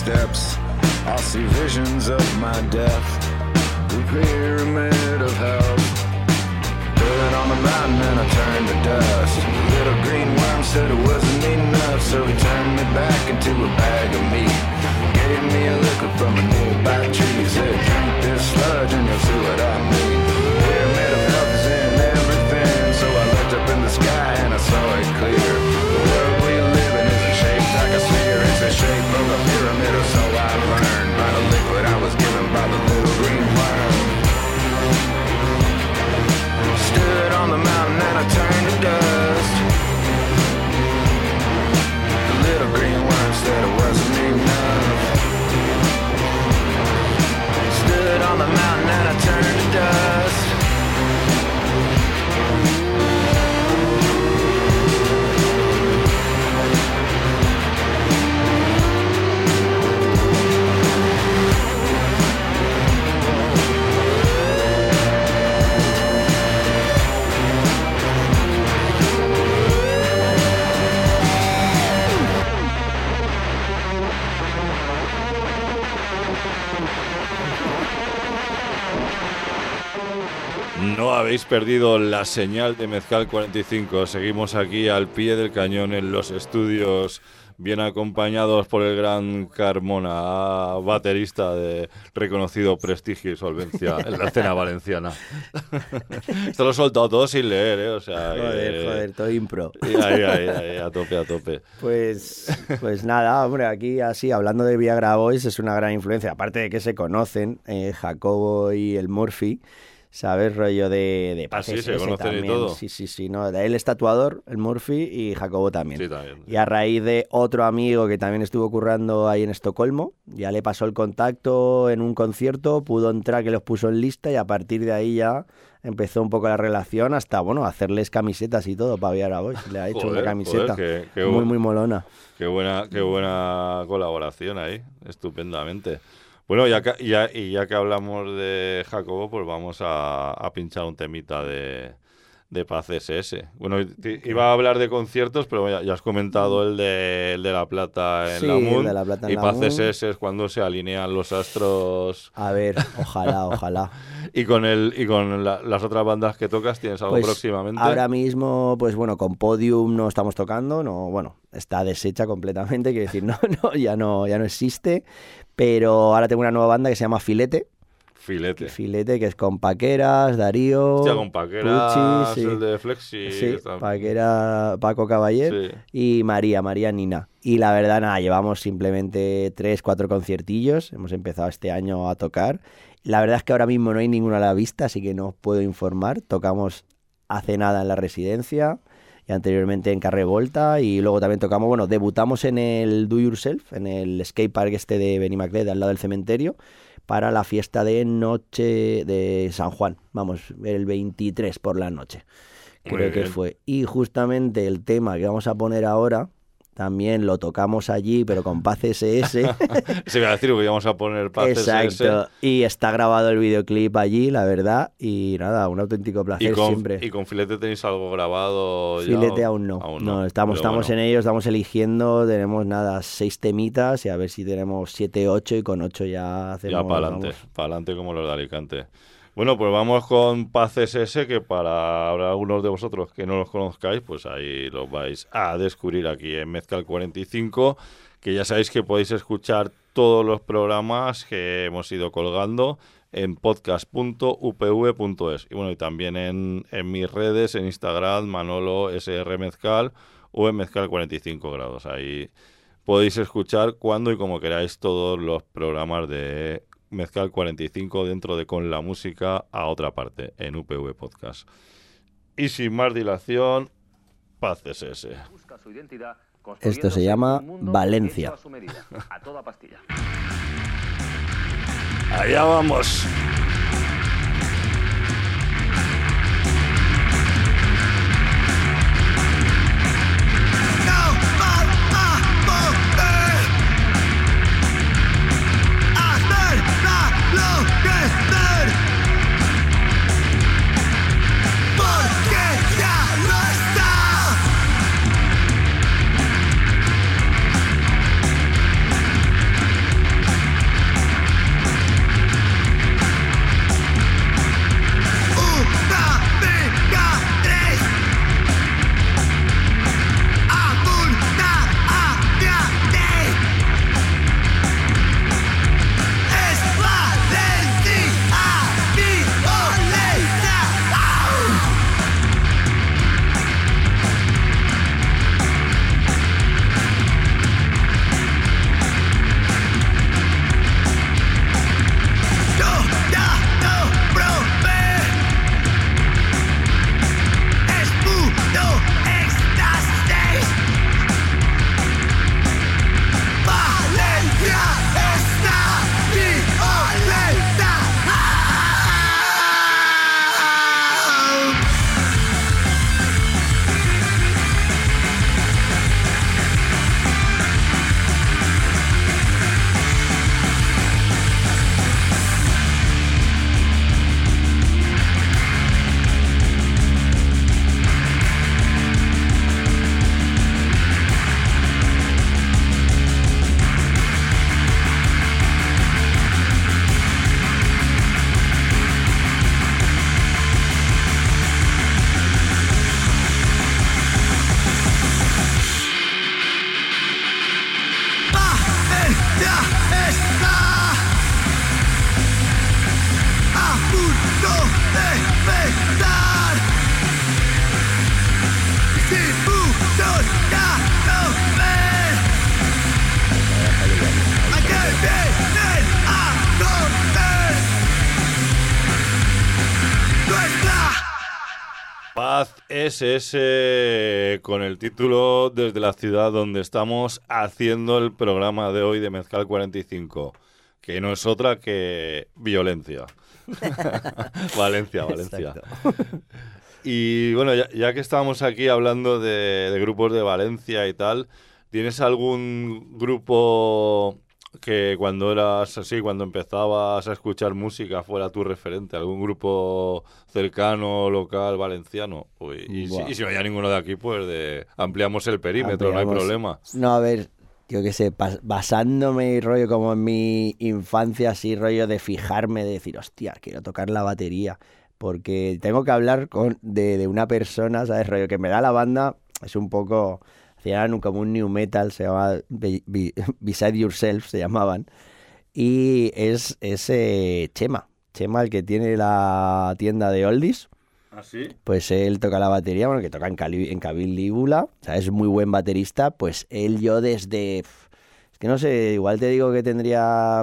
S8: steps, I'll see visions of my death, the pyramid of health. Stood on the mountain and I turned to dust. The little green worm said it wasn't enough, so he turned me back into a bag of meat. Gave me a liquor from a nearby tree. Said, drink this sludge and you'll see what I mean. The pyramid of health is in everything, so I looked up in the sky and I saw it clear. The world we live in isn't shaped like a sphere. It's the shape of a pyramid, or so I learned by the liquid I was given by the little green worm. Stood on the mountain and I turned to dust. The little green worm said it wasn't enough. Stood on the mountain and I turned to dust.
S3: No habéis perdido la señal de Mezcal 45. Seguimos aquí al pie del cañón en los estudios, bien acompañados por el gran Carmona, baterista de reconocido prestigio y solvencia en la escena valenciana. Esto lo he soltado todo sin leer, ¿eh? O sea,
S5: Joder, todo impro.
S3: Ahí, a tope.
S5: Pues nada, hombre, aquí así, hablando de Viagra Boys, es una gran influencia. Aparte de que se conocen, Jacobo y el Murphy, ¿sabes? Rollo de
S3: sí, se conocen
S5: también.
S3: y todo.
S5: Sí, no, él es tatuador, el Murphy, y Jacobo también.
S3: Sí, también.
S5: Y a raíz de otro amigo que también estuvo currando ahí en Estocolmo, ya le pasó el contacto en un concierto, pudo entrar, que los puso en lista, y a partir de ahí ya empezó un poco la relación hasta, bueno, hacerles camisetas y todo para Viagra Boys. Le ha hecho una camiseta muy molona.
S3: Qué buena colaboración ahí, estupendamente. Bueno, ya que hablamos de Jacobo, pues vamos a pinchar un temita de Paz SS. Bueno, iba a hablar de conciertos, pero ya has comentado el de La Plata en la Moon.
S5: De La Plata en
S3: y
S5: la
S3: Paz
S5: Moon.
S3: SS es cuando se alinean los astros.
S5: A ver, ojalá.
S3: Y con las otras bandas que tocas, ¿tienes algo
S5: Pues
S3: próximamente?
S5: Ahora mismo, pues bueno, con Podium no estamos tocando, está deshecha completamente, quiero decir, ya no existe, pero ahora tengo una nueva banda que se llama Filete, que es con Paqueras, Darío,
S3: Hostia, con Paqueras,
S5: Pucci,
S3: el de Flexi.
S5: sí, Paquera, Paco Caballer, y María Nina. Y la verdad, nada, llevamos simplemente 3-4 conciertillos, hemos empezado este año a tocar. La verdad es que ahora mismo no hay ninguno a la vista, así que no os puedo informar. Tocamos hace nada en la Residencia y anteriormente en Carrer Volta, y luego también tocamos, debutamos en el Do Yourself, en el skate park de Benimaclet, al lado del cementerio, para la fiesta de noche de San Juan, el 23 por la noche, creo que fue. Y justamente el tema que vamos a poner ahora también lo tocamos allí, pero con Paz SS.
S3: Se iba a decir que íbamos a poner Paz SS.
S5: Exacto, y está grabado el videoclip allí, la verdad, y nada, un auténtico placer siempre.
S3: ¿Y con Filete tenéis algo grabado?
S5: Filete aún no. Estamos en ello, estamos eligiendo, tenemos 6 temitas, y a ver si tenemos 7, 8, y con 8 ya hacemos...
S3: Ya para adelante como los de Alicante. Bueno, pues vamos con Paz SS, que para algunos de vosotros que no los conozcáis, pues ahí los vais a descubrir aquí en Mezcal 45, que ya sabéis que podéis escuchar todos los programas que hemos ido colgando en podcast.upv.es. Y bueno, y también en mis redes, en Instagram, Manolo SR Mezcal, o en Mezcal 45 grados. Ahí podéis escuchar cuando y como queráis todos los programas de Mezcal 45 dentro de Con la Música a otra parte, en UPV Podcast. Y sin más dilación, Paz SS.
S5: Esto se llama Valencia.
S3: Allá vamos. DSS con el título Desde la ciudad donde estamos haciendo el programa de hoy de Mezcal 45, que no es otra que violencia. Valencia.
S5: Exacto.
S3: Y bueno, ya que estábamos aquí hablando de grupos de Valencia y tal, ¿tienes algún grupo que cuando eras así, cuando empezabas a escuchar música fuera tu referente? ¿Algún grupo cercano, local, valenciano? Y si no hay ninguno de aquí, pues ampliamos el perímetro, no hay problema.
S5: No, a ver, yo qué sé, basándome rollo como en mi infancia, así rollo de fijarme, de decir, hostia, quiero tocar la batería. Porque tengo que hablar de una persona, ¿sabes? Rollo que me da la banda, es un poco... Hacían como un new metal, se llama Beside Yourself, se llamaban. Y es Chema, el que tiene la tienda de oldies.
S3: ¿Ah, sí?
S5: Pues él toca la batería, bueno, que toca en Calígula, o sea, es muy buen baterista. Pues él, yo desde... Es que no sé, igual te digo que tendría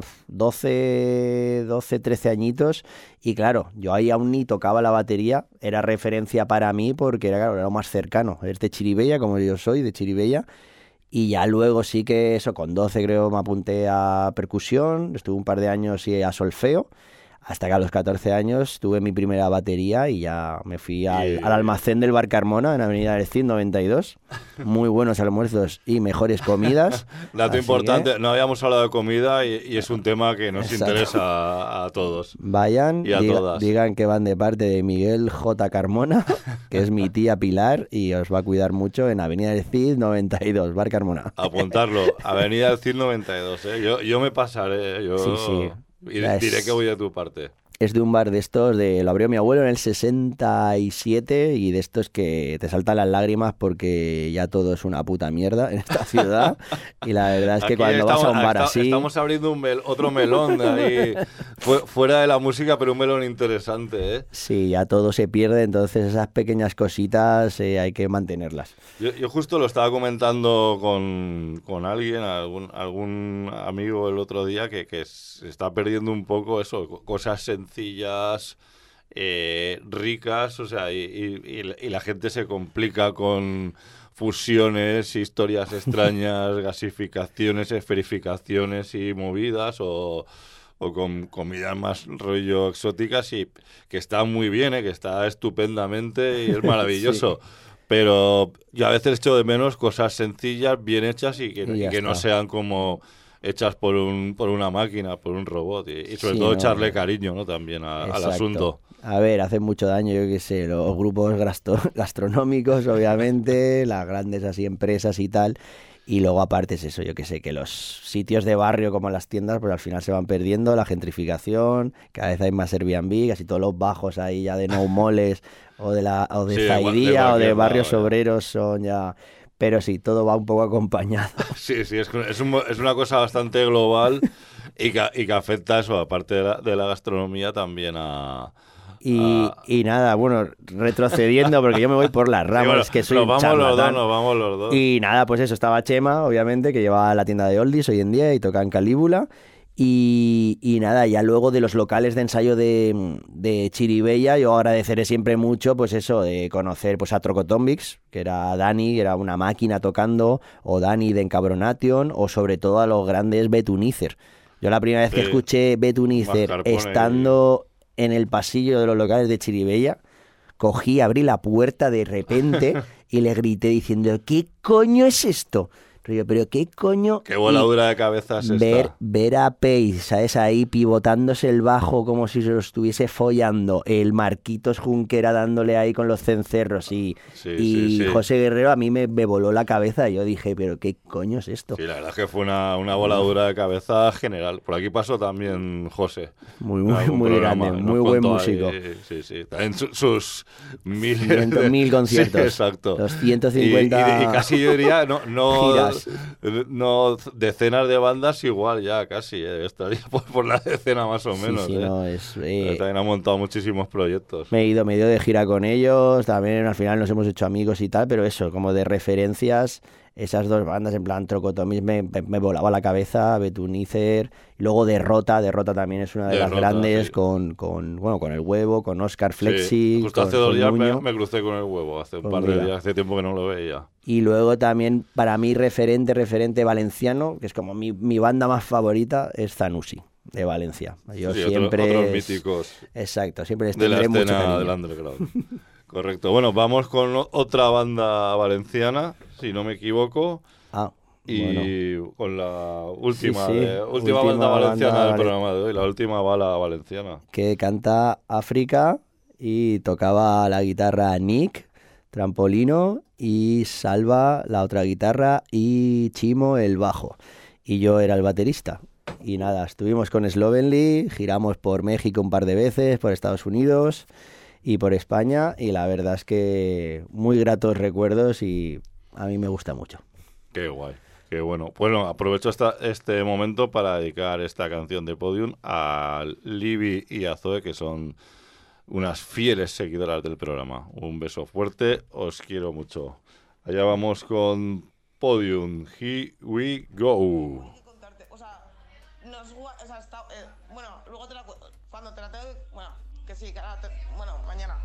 S5: 12, 13 añitos. Y claro, yo ahí aún ni tocaba la batería. Era referencia para mí porque era lo más cercano. Es de Chirivella, como yo soy, de Chirivella. Y ya luego sí que eso, con 12 creo me apunté a percusión. Estuve un par de años y a solfeo. Hasta que a los 14 años tuve mi primera batería y ya me fui al almacén del Bar Carmona en Avenida del Cid 92. Muy buenos almuerzos y mejores comidas.
S3: Dato importante, no habíamos hablado de comida y es un tema que nos interesa a todos.
S5: Vayan,
S3: y a todas.
S5: Digan que van de parte de Miguel J. Carmona, que es mi tía Pilar y os va a cuidar mucho en Avenida del Cid 92, Bar Carmona.
S3: Apuntarlo, Avenida del Cid 92, ¿eh? Yo me pasaré,
S5: Sí.
S3: Y diré que voy de tu parte.
S5: Es de un bar de estos, lo abrió mi abuelo en el 67 y de estos que te saltan las lágrimas porque ya todo es una puta mierda en esta ciudad. Y la verdad es que cuando vas a un bar así...
S3: Estamos abriendo otro melón de ahí, fuera de la música, pero un melón interesante, ¿eh?
S5: Sí, ya todo se pierde, entonces esas pequeñas cositas hay que mantenerlas.
S3: Yo justo lo estaba comentando con alguien, algún amigo el otro día, que se está perdiendo un poco eso, cosas sencillas, ricas, o sea, y la gente se complica con fusiones, historias extrañas, gasificaciones, esferificaciones y movidas, o con comidas más rollo exóticas, y que está muy bien, que está estupendamente y es maravilloso. Sí. Pero yo a veces echo de menos cosas sencillas, bien hechas y que no sean como hechas por una máquina, por un robot. Y sobre todo echarle cariño, ¿no? También al asunto.
S5: A ver, hace mucho daño, yo qué sé, los grupos gastronómicos, obviamente, las grandes así empresas y tal. Y luego aparte es eso, yo qué sé, que los sitios de barrio como las tiendas, pues al final se van perdiendo, la gentrificación, cada vez hay más Airbnb, casi todos los bajos ahí ya de No Moles o de Zaidía o de barrios obreros son ya... Pero sí, todo va un poco acompañado.
S3: Sí, es una cosa bastante global y que afecta eso, aparte de la gastronomía, también a...
S5: Y nada, bueno, retrocediendo, porque yo me voy por las ramas, bueno, que soy un charlatán.
S3: Nos vamos los dos.
S5: Y nada, pues eso, estaba Chema, obviamente, que llevaba la tienda de oldies hoy en día y toca en Calígula. Y nada, ya luego de los locales de ensayo de Chirivella, yo agradeceré siempre mucho, pues eso, de conocer pues a Trocotombics, que era Dani, que era una máquina tocando, o Dani de Encabronation, o sobre todo a los grandes Betunizer. Yo la primera vez que escuché Betunizer estando en el pasillo de los locales de Chirivella, cogí, abrí la puerta de repente y le grité diciendo, ¿qué coño es esto? Pero qué coño...
S3: Qué voladura de cabeza es esta.
S5: Ver a Pace, ¿sabes? Ahí pivotándose el bajo como si se lo estuviese follando. El Marquitos Junquera dándole ahí con los cencerros. Y José Guerrero a mí me voló la cabeza. Yo dije, pero qué coño es esto.
S3: Sí, la verdad es que fue una voladura de cabeza general. Por aquí pasó también José.
S5: Muy grande, muy buen músico.
S3: Sí. También sus mil
S5: conciertos.
S3: Sí, exacto.
S5: Los 150
S3: y casi yo diría, no
S5: giras.
S3: No, decenas de bandas igual ya casi, estaría por la decena más o menos.
S5: Sí, no,
S3: también ha montado muchísimos proyectos.
S5: Me he ido de gira con ellos, también al final nos hemos hecho amigos y tal, pero eso, como de referencias, esas dos bandas, en plan Trocotomis, me volaba la cabeza, Betunicer, y luego Derrota también es una de las grandes, sí. con el Huevo, con Oscar Flexi.
S3: Sí, justo hace 2 días
S5: Nuño.
S3: me crucé con el Huevo, hace un par de días, hace tiempo que no lo veía.
S5: Y luego también, para mí, referente valenciano, que es como mi banda más favorita, es Zanussi, de Valencia. Yo
S3: sí,
S5: siempre...
S3: Otros míticos.
S5: Exacto, siempre les
S3: de la
S5: tendré mucho
S3: escena
S5: cariño.
S3: del underground. Correcto. Bueno, vamos con otra banda valenciana, si no me equivoco. Y bueno, con la última banda valenciana del programa de hoy, la última bala valenciana.
S5: Que canta África y tocaba la guitarra Nick Trampolino y Salva la otra guitarra y Chimo el bajo. Y yo era el baterista. Y nada, estuvimos con Slovenly, giramos por México un par de veces, por Estados Unidos y por España, y la verdad es que muy gratos recuerdos y a mí me gusta mucho.
S3: Qué guay, qué bueno. Bueno, aprovecho este momento para dedicar esta canción de Podium a Libby y a Zoe, que son unas fieles seguidoras del programa. Un beso fuerte, os quiero mucho. Allá vamos con Podium, Here We Go.
S9: Bueno, luego cuando te la tengo, bueno, que sí, que ahora mañana.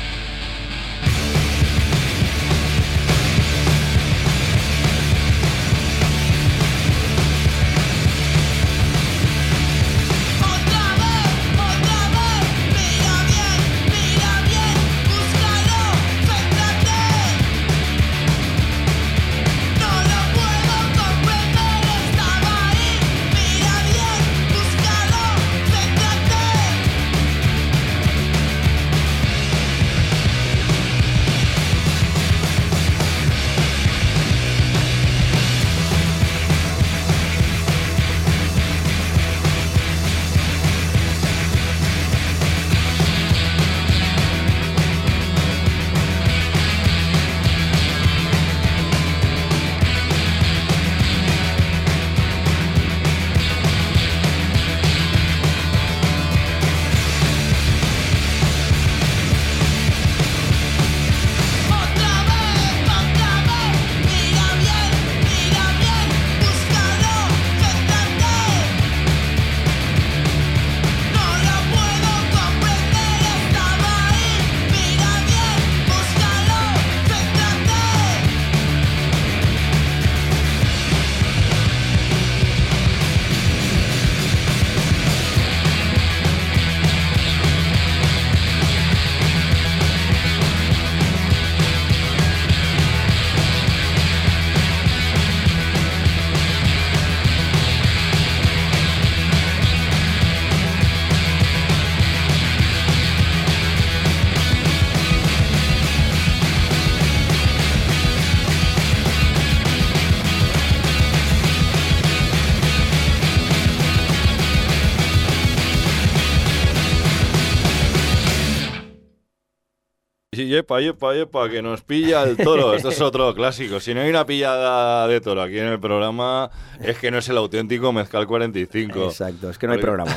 S3: Y yepa, que nos pilla el toro. Esto es otro clásico. Si no hay una pillada de toro aquí en el programa, es que no es el auténtico Mezcal 45.
S5: Exacto, es que no hay programa.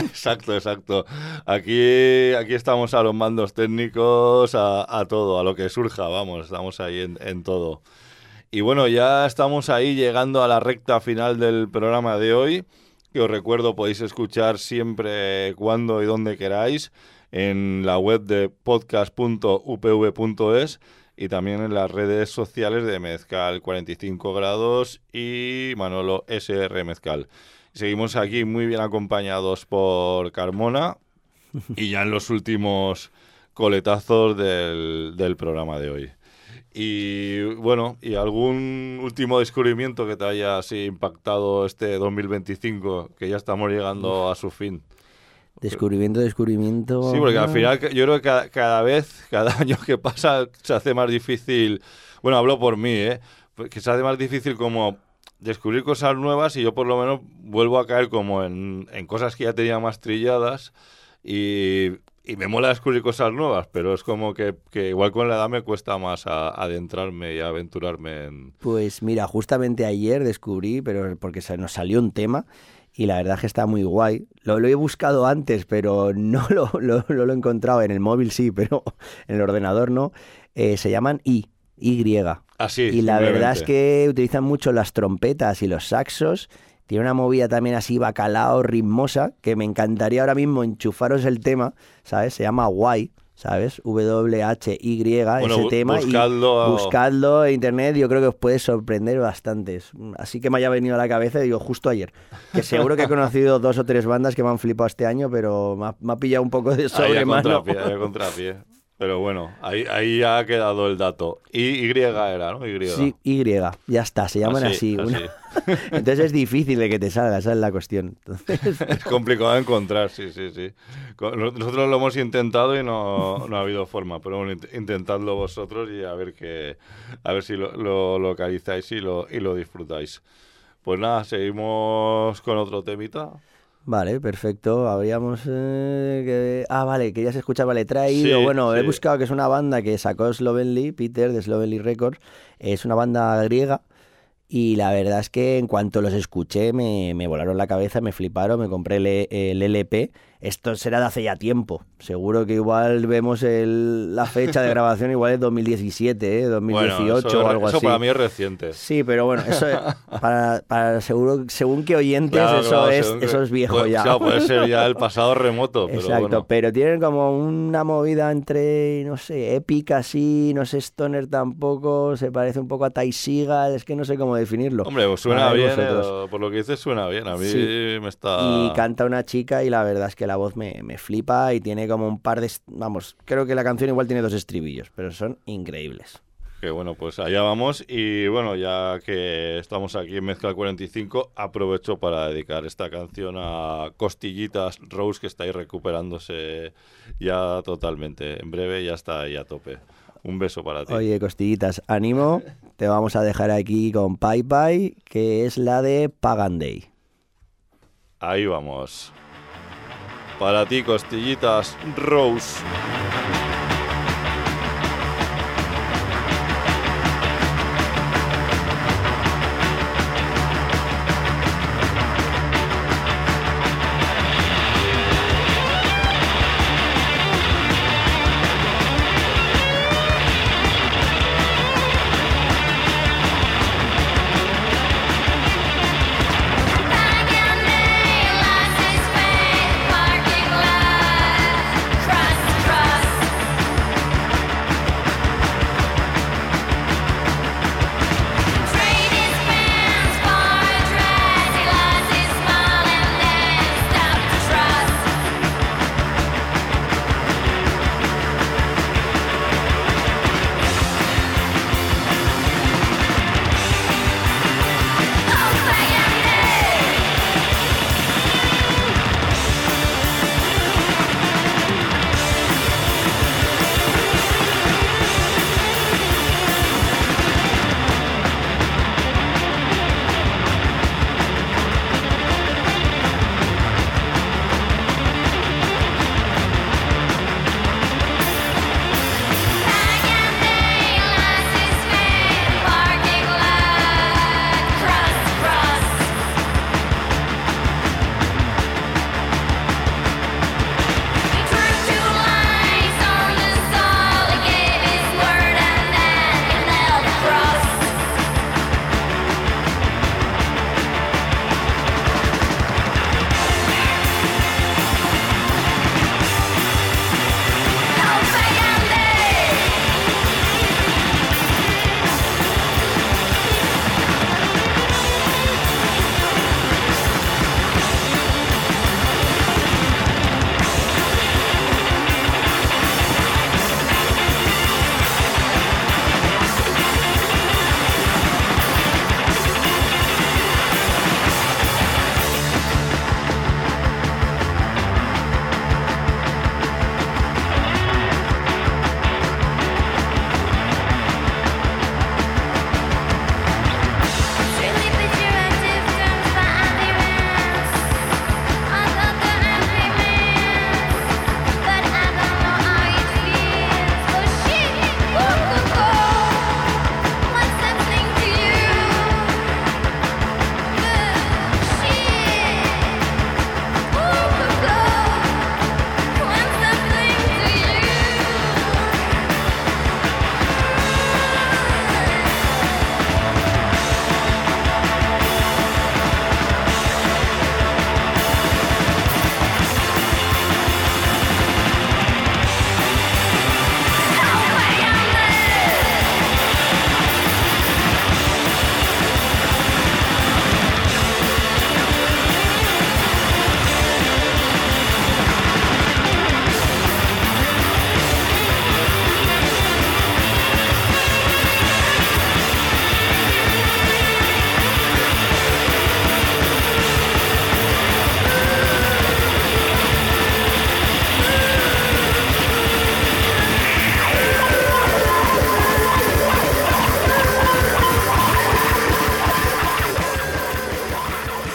S3: Exacto. Aquí estamos a los mandos técnicos, a todo, a lo que surja, vamos, estamos ahí en todo. Y bueno, ya estamos ahí llegando a la recta final del programa de hoy, que os recuerdo podéis escuchar siempre, cuando y donde queráis, en la web de podcast.upv.es y también en las redes sociales de Mezcal 45 grados y Manolo SR Mezcal. Seguimos aquí muy bien acompañados por Carmona y ya en los últimos coletazos del programa de hoy. Y bueno, ¿y algún último descubrimiento que te haya así impactado este 2025, que ya estamos llegando a su fin?
S5: Descubrimiento.
S3: Sí, porque al final yo creo que cada año que pasa se hace más difícil, bueno, hablo por mí, que se hace más difícil como descubrir cosas nuevas y yo por lo menos vuelvo a caer como en cosas que ya tenía más trilladas y me mola descubrir cosas nuevas, pero es como que igual con la edad me cuesta más adentrarme y aventurarme en... Pues
S5: mira, justamente ayer descubrí, pero porque nos salió un tema y la verdad es que está muy guay. Lo he buscado antes, pero no lo he encontrado. En el móvil sí, pero en el ordenador no. Se llaman Y.
S3: Así,
S5: Y la verdad es
S3: simplemente.
S5: que utilizan mucho las trompetas y los saxos. Tiene una movida también así bacalao, ritmosa, que me encantaría ahora mismo enchufaros el tema, ¿sabes? Se llama Why, ¿sabes? WHY,
S3: Bueno,
S5: ese tema.
S3: buscadlo.
S5: Y buscadlo en internet, yo creo que os puede sorprender bastante. Así que me haya venido a la cabeza, digo, justo ayer. Que seguro que he conocido 2 o 3 bandas que me han flipado este año, pero me ha pillado un poco de sobremano.
S3: Ahí a contrapié. Pero bueno, ahí ya ha quedado el dato. Y era, ¿no? Y.
S5: Sí, Y, ya está, se llaman así. Entonces es difícil de que te salga, esa es la cuestión. Entonces...
S3: Es complicado de encontrar, sí. Nosotros lo hemos intentado y no ha habido forma, pero bueno, intentadlo vosotros y a ver si lo localizáis y lo disfrutáis. Pues nada, seguimos con otro temita.
S5: Vale, perfecto. Habríamos... vale, que ya se escuchaba, le he traído.
S3: Sí,
S5: bueno, he
S3: sí.
S5: buscado que es una banda que sacó Slovenly, Peter, de Slovenly Records. Es una banda griega. Y la verdad es que en cuanto los escuché me volaron la cabeza, me fliparon, me compré el LP. Esto será de hace ya tiempo. Seguro que igual vemos la fecha de grabación, igual es 2017, 2018
S3: bueno,
S5: o algo así.
S3: Eso para mí es reciente.
S5: Sí, pero bueno, eso para seguro, según qué oyentes,
S3: Claro,
S5: eso es viejo ya.
S3: Claro, puede ser ya el pasado remoto, pero
S5: Exacto,
S3: bueno.
S5: pero tienen como una movida entre, no sé, épica así, no sé, stoner tampoco, se parece un poco a Ty Segall, es que no sé cómo definirlo.
S3: Hombre, pues suena
S5: A ver,
S3: bien,
S5: vosotros.
S3: por lo que dices suena bien, a mí
S5: Sí.
S3: me está...
S5: Y canta una chica y la verdad es que la voz me flipa y tiene como un par de... Vamos, creo que la canción igual tiene 2 estribillos, pero son increíbles.
S3: Que bueno, pues allá vamos y bueno, ya que estamos aquí en Mezcla 45, aprovecho para dedicar esta canción a Costillitas Rose, que está ahí recuperándose ya totalmente. En breve ya está ahí a tope. Un beso para ti.
S5: Oye, Costillitas, ánimo, te vamos a dejar aquí con Pai Pai, que es la de Pagan Day.
S3: Ahí vamos. Para ti, Costillitas Rose.
S10: Parking lot, cross.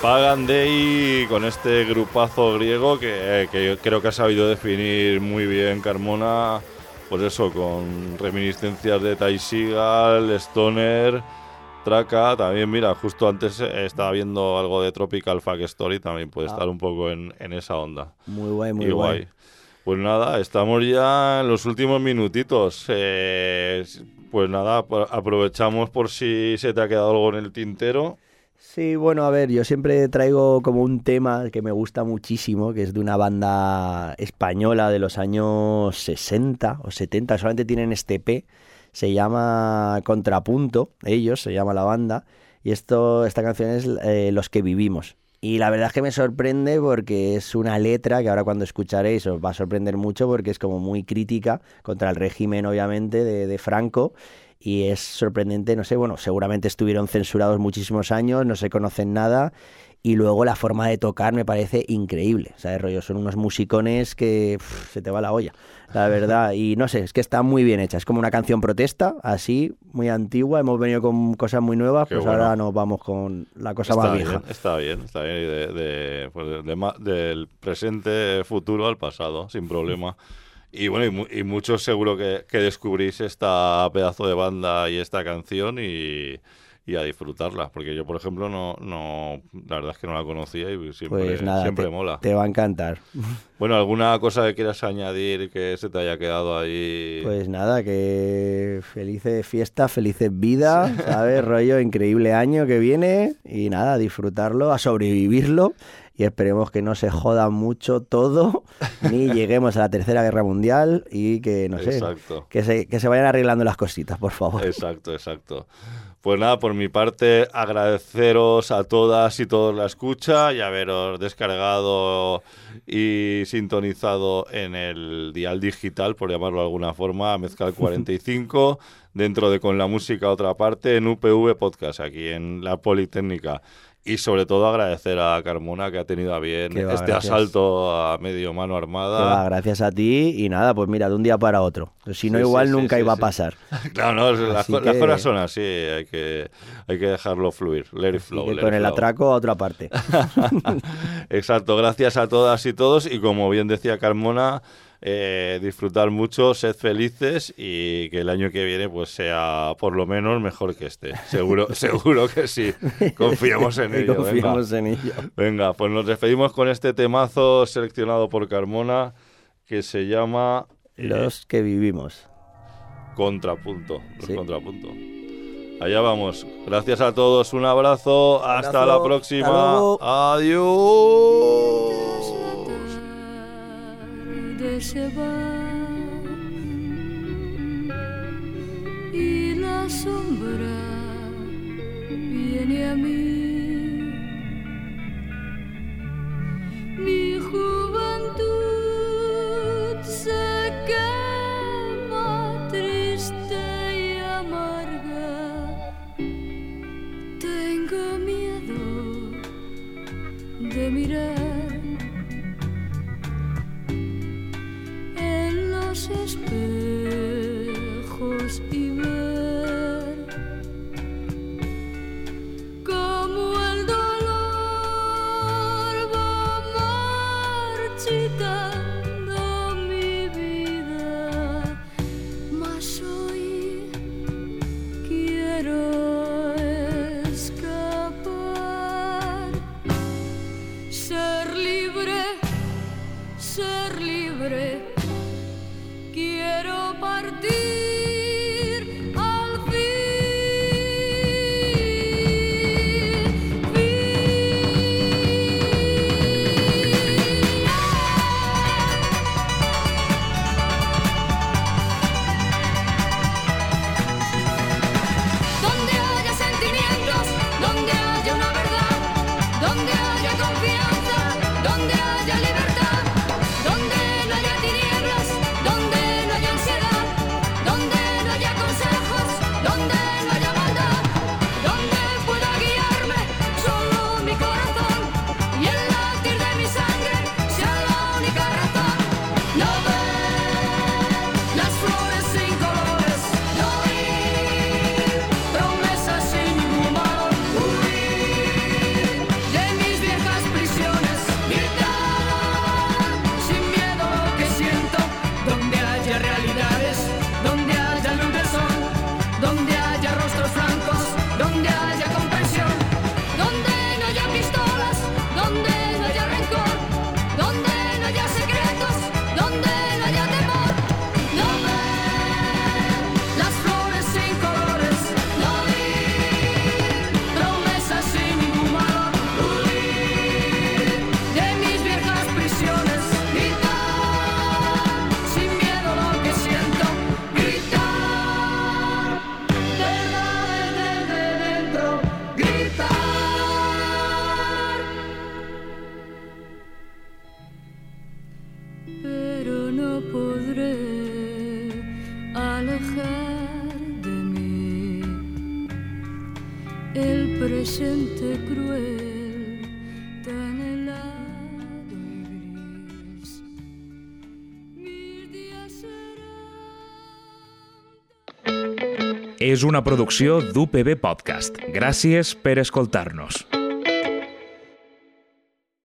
S3: Pagan Day con este grupazo griego que yo creo que ha sabido definir muy bien Carmona, pues eso, con reminiscencias de Ty Segall, Stoner, Traca, también mira, justo antes estaba viendo algo de Tropical Fuck Story, también puede estar un poco en esa onda.
S5: Muy guay, muy guay.
S3: Pues nada, estamos ya en los últimos minutitos. Pues nada, aprovechamos por si se te ha quedado algo en el tintero.
S5: Sí, bueno, a ver, yo siempre traigo como un tema que me gusta muchísimo, que es de una banda española de los años 60 o 70, solamente tienen este EP, se llama Contrapunto, ellos, se llama la banda, y esta canción es Los que vivimos. Y la verdad es que me sorprende porque es una letra que ahora cuando escucharéis os va a sorprender mucho porque es como muy crítica contra el régimen, obviamente, de Franco. Y es sorprendente, no sé, bueno, seguramente estuvieron censurados muchísimos años, no se conocen nada, y luego la forma de tocar me parece increíble, ¿sabes, rollo? Son unos musicones que se te va la olla, la verdad, y no sé, es que está muy bien hecha, es como una canción protesta, así, muy antigua, hemos venido con cosas muy nuevas, pues bueno. Ahora nos vamos con la cosa más vieja.
S3: Está bien, del presente, futuro al pasado, sin problema. Y bueno, y muchos seguro que descubrís esta pedazo de banda y esta canción y a disfrutarla, porque yo, por ejemplo, no la verdad es que no la conocía y siempre,
S5: pues nada,
S3: siempre mola.
S5: Te va a encantar.
S3: Bueno, ¿alguna cosa que quieras añadir que se te haya quedado ahí?
S5: Pues nada, que felices fiestas, felices vidas, ¿sabes? Rollo, increíble año que viene y nada, a disfrutarlo, a sobrevivirlo. Y esperemos que no se joda mucho todo, ni lleguemos a la Tercera Guerra Mundial y que, no sé, que se vayan arreglando las cositas, por favor.
S3: Exacto. Pues nada, por mi parte, agradeceros a todas y todos la escucha y haberos descargado y sintonizado en el dial digital, por llamarlo de alguna forma, Mezcal 45, dentro de Con la Música Otra Parte, en UPV Podcast, aquí en la Politécnica. Y sobre todo agradecer a Carmona que ha tenido a bien gracias. Asalto a medio mano armada.
S5: Gracias a ti y nada, pues mira, de un día para otro. Si no, igual nunca iba a pasar.
S3: Claro, no, las cosas son así, hay que dejarlo fluir, let it flow.
S5: Con el atraco a otra parte.
S3: Exacto, gracias a todas y todos y como bien decía Carmona, disfrutar mucho, sed felices y que el año que viene pues sea por lo menos mejor que este. Seguro que sí. Confiamos en ello. Venga, pues nos despedimos con este temazo seleccionado por Carmona que se llama
S5: Los que vivimos.
S3: Contrapunto. Contrapunto. Allá vamos. Gracias a todos. Un abrazo. Hasta la próxima. Adiós.
S10: Se va y la sombra viene a mí, mi juventud se quema triste y amarga, tengo miedo de mirar espejos y ver cómo no podré alejar de mí el presente cruel, tan helado y gris. Mis días serán...
S1: És una producció d'UPB Podcast. Gràcies per escoltar-nos.